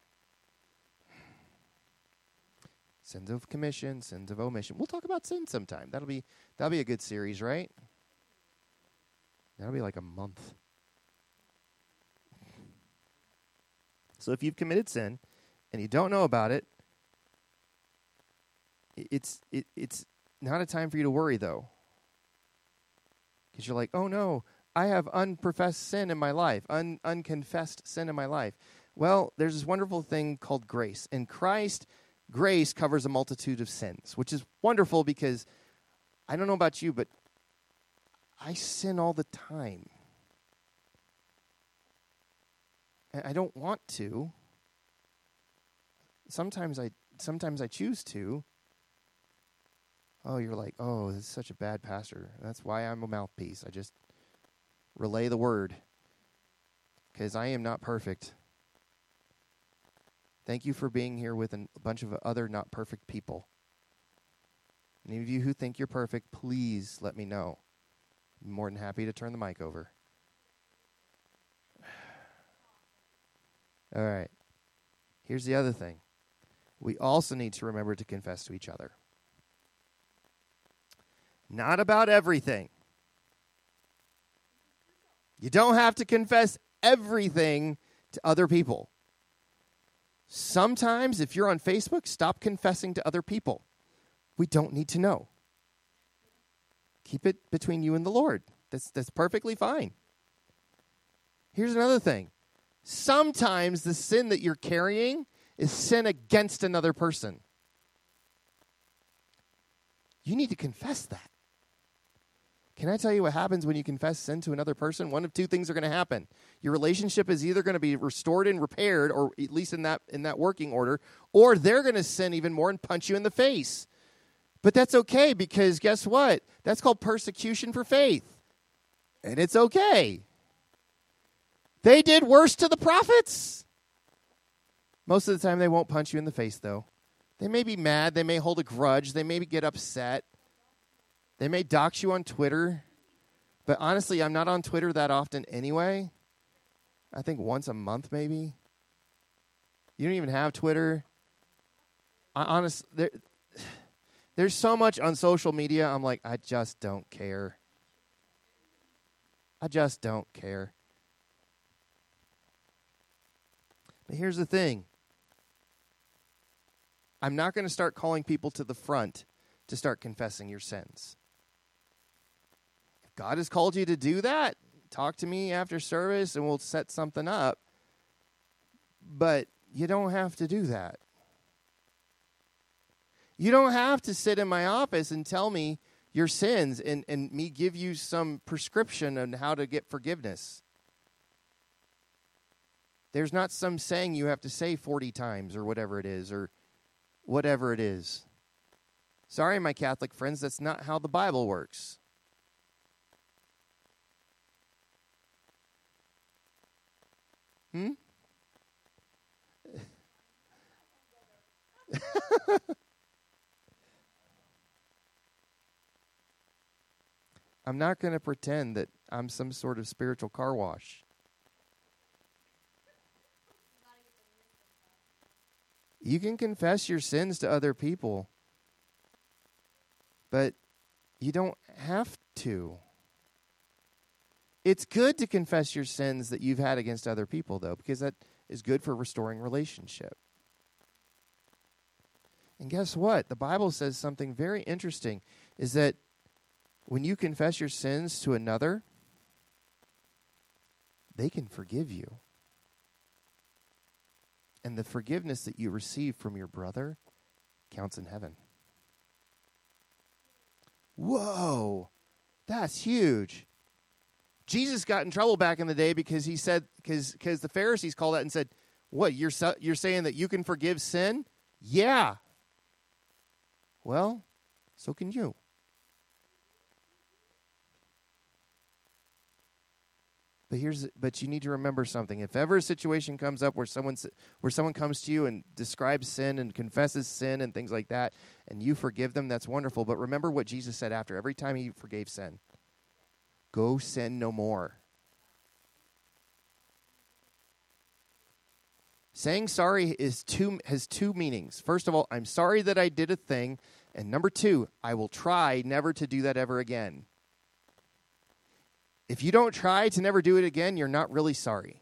Sins of commission, sins of omission. We'll talk about sin sometime. That'll be that'll be a good series, right? That'll be like a month. So if you've committed sin and you don't know about it, it's it, it's not a time for you to worry, though. Because you're like, oh, no, I have unprofessed sin in my life, un, unconfessed sin in my life. Well, there's this wonderful thing called grace. In Christ, grace covers a multitude of sins, which is wonderful because I don't know about you, but I sin all the time. I don't want to. Sometimes I sometimes I choose to. Oh, you're like, oh, this is such a bad pastor. That's why I'm a mouthpiece. I just relay the word because I am not perfect. Thank you for being here with a bunch of other not perfect people. Any of you who think you're perfect, please let me know. I'm more than happy to turn the mic over. All right. Here's the other thing. We also need to remember to confess to each other. Not about everything. You don't have to confess everything to other people. Sometimes, if you're on Facebook, stop confessing to other people. We don't need to know. Keep it between you and the Lord. That's that's perfectly fine. Here's another thing. Sometimes the sin that you're carrying is sin against another person. You need to confess that. Can I tell you what happens when you confess sin to another person? One of two things are going to happen. Your relationship is either going to be restored and repaired, or at least in that in that working order, or they're going to sin even more and punch you in the face. But that's okay, because guess what? That's called persecution for faith. And it's okay. They did worse to the prophets. Most of the time they won't punch you in the face, though. They may be mad. They may hold a grudge. They may get upset. They may dox you on Twitter. But honestly, I'm not on Twitter that often anyway. I think once a month maybe. You don't even have Twitter. I honestly, there, there's so much on social media. I'm like, I just don't care. I just don't care. But here's the thing. I'm not going to start calling people to the front to start confessing your sins. If God has called you to do that, talk to me after service and we'll set something up. But you don't have to do that. You don't have to sit in my office and tell me your sins and, and me give you some prescription on how to get forgiveness. There's not some saying you have to say forty times or whatever it is, or whatever it is. Sorry, my Catholic friends, that's not how the Bible works. Hmm? I'm not going to pretend that I'm some sort of spiritual car wash. You can confess your sins to other people, but you don't have to. It's good to confess your sins that you've had against other people, though, because that is good for restoring relationship. And guess what? The Bible says something very interesting, is that when you confess your sins to another, they can forgive you. And the forgiveness that you receive from your brother counts in heaven. Whoa, that's huge. Jesus got in trouble back in the day because he said, because because the Pharisees called out and said, what, you're su- you're saying that you can forgive sin? Yeah. Well, so can you. But here's but you need to remember something. If ever a situation comes up where someone where someone comes to you and describes sin and confesses sin and things like that, and you forgive them, that's wonderful. But remember what Jesus said after every time he forgave sin. Go sin no more. Saying sorry is two has two meanings. First of all, I'm sorry that I did a thing, and number two, I will try never to do that ever again. If you don't try to never do it again, you're not really sorry.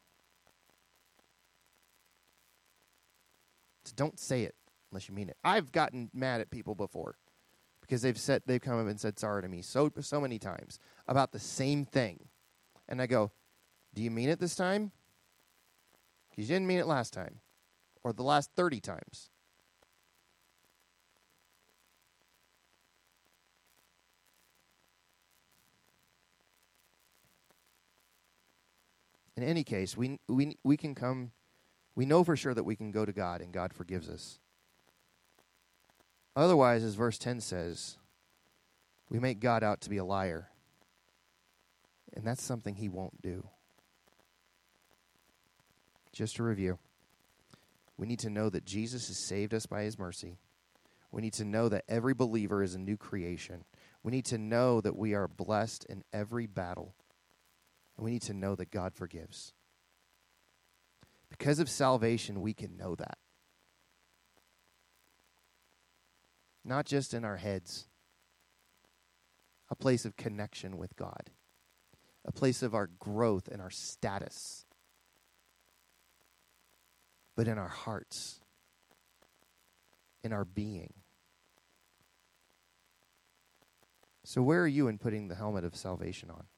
So don't say it unless you mean it. I've gotten mad at people before because they've said they've come up and said sorry to me so so many times about the same thing. And I go, do you mean it this time? Because you didn't mean it last time or the last thirty times. In any case, we we we can come, we know for sure that we can go to God and God forgives us. Otherwise, as verse ten says, we make God out to be a liar. And that's something he won't do. Just to review, we need to know that Jesus has saved us by his mercy. We need to know that every believer is a new creation. We need to know that we are blessed in every battle. And we need to know that God forgives. Because of salvation, we can know that. Not just in our heads. A place of connection with God. A place of our growth and our status. But in our hearts. In our being. So where are you in putting the helmet of salvation on?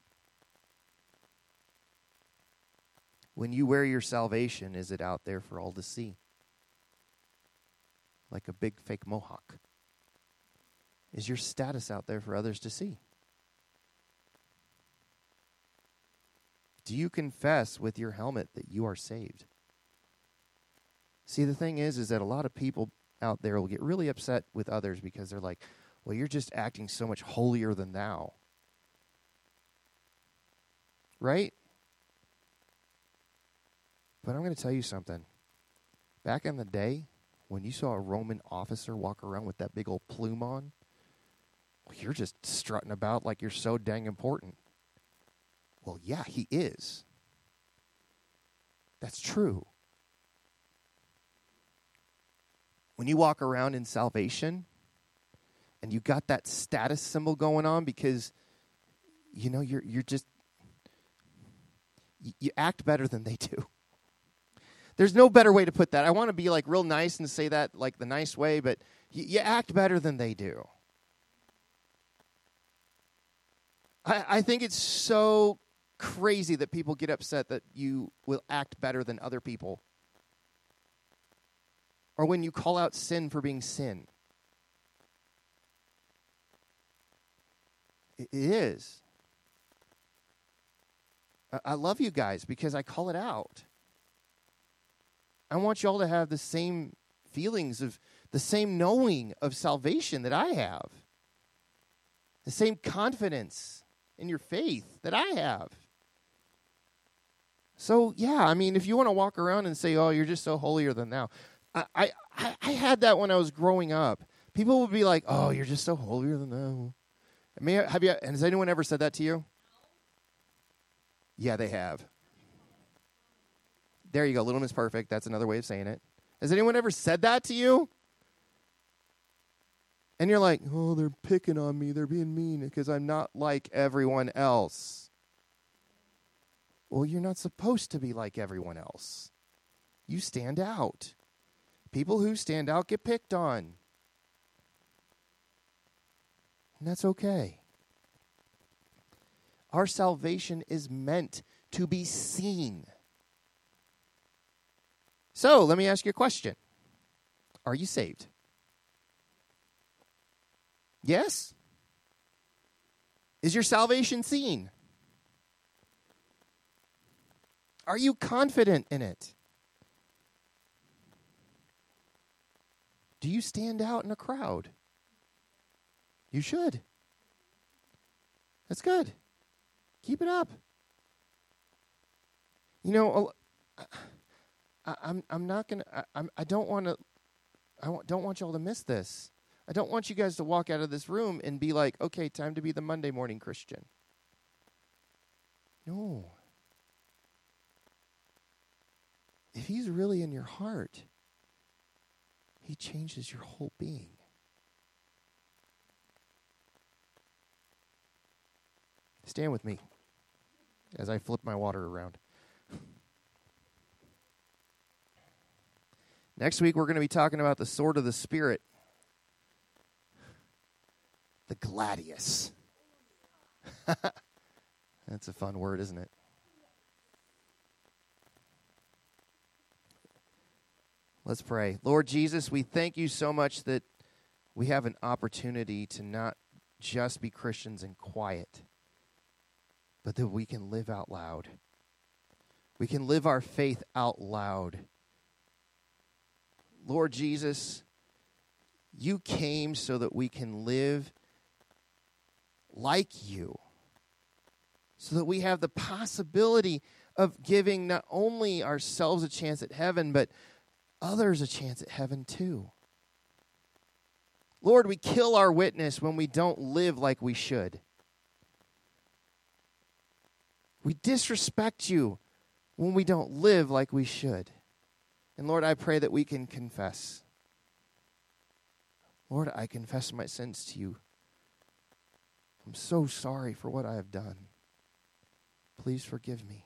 When you wear your salvation, is it out there for all to see? Like a big fake mohawk. Is your status out there for others to see? Do you confess with your helmet that you are saved? See, the thing is, is that a lot of people out there will get really upset with others because they're like, well, you're just acting so much holier than thou. Right? But I'm going to tell you something. Back in the day, when you saw a Roman officer walk around with that big old plume on, well, you're just strutting about like you're so dang important. Well, yeah, he is. That's true. When you walk around in salvation and you got that status symbol going on because, you know, you're you're just, you, you act better than they do. There's no better way to put that. I want to be like real nice and say that like the nice way, but you, you act better than they do. I, I think it's so crazy that people get upset that you will act better than other people. Or when you call out sin for being sin. It is. I love you guys because I call it out. I want you all to have the same feelings of, the same knowing of salvation that I have. The same confidence in your faith that I have. So, yeah, I mean, if you want to walk around and say, oh, you're just so holier than thou. I, I, I had that when I was growing up. People would be like, oh, you're just so holier than thou. I mean, have you, has anyone ever said that to you? Yeah, they have. There you go. Little Miss Perfect. That's another way of saying it. Has anyone ever said that to you? And you're like, oh, they're picking on me. They're being mean because I'm not like everyone else. Well, you're not supposed to be like everyone else. You stand out. People who stand out get picked on. And that's okay. Our salvation is meant to be seen. So, let me ask you a question. Are you saved? Yes? Is your salvation seen? Are you confident in it? Do you stand out in a crowd? You should. That's good. Keep it up. You know, I, I'm I'm not gonna. I, I'm I don't want to. I don't want y'all to miss this. I don't want you guys to walk out of this room and be like, okay, time to be the Monday morning Christian. No. If he's really in your heart, he changes your whole being. Stand with me as I flip my water around. Next week, we're going to be talking about the sword of the Spirit. The gladius. That's a fun word, isn't it? Let's pray. Lord Jesus, we thank you so much that we have an opportunity to not just be Christians in quiet, but that we can live out loud. We can live our faith out loud. Lord Jesus, you came so that we can live like you, so that we have the possibility of giving not only ourselves a chance at heaven, but others a chance at heaven too. Lord, we kill our witness when we don't live like we should. We disrespect you when we don't live like we should. And Lord, I pray that we can confess. Lord, I confess my sins to you. I'm so sorry for what I have done. Please forgive me.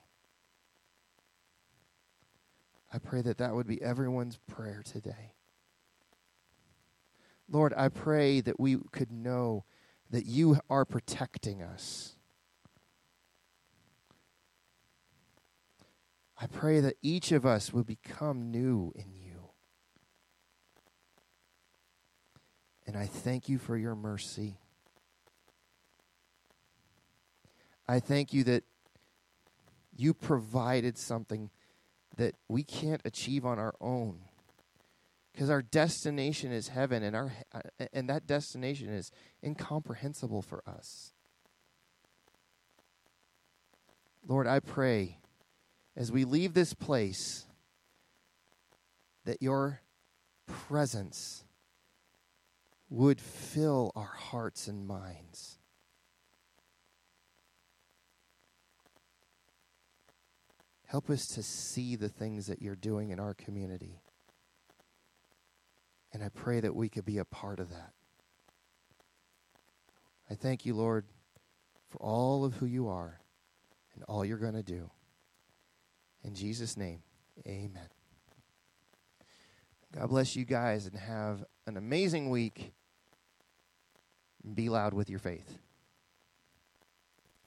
I pray that that would be everyone's prayer today. Lord, I pray that we could know that you are protecting us. I pray that each of us would become new in you. And I thank you for your mercy. I thank you that you provided something that we can't achieve on our own. Because our destination is heaven, and our and that destination is incomprehensible for us. Lord, I pray as we leave this place that your presence would fill our hearts and minds. Help us to see the things that you're doing in our community. And I pray that we could be a part of that. I thank you, Lord, for all of who you are and all you're going to do. In Jesus' name, amen. God bless you guys and have an amazing week. Be loud with your faith.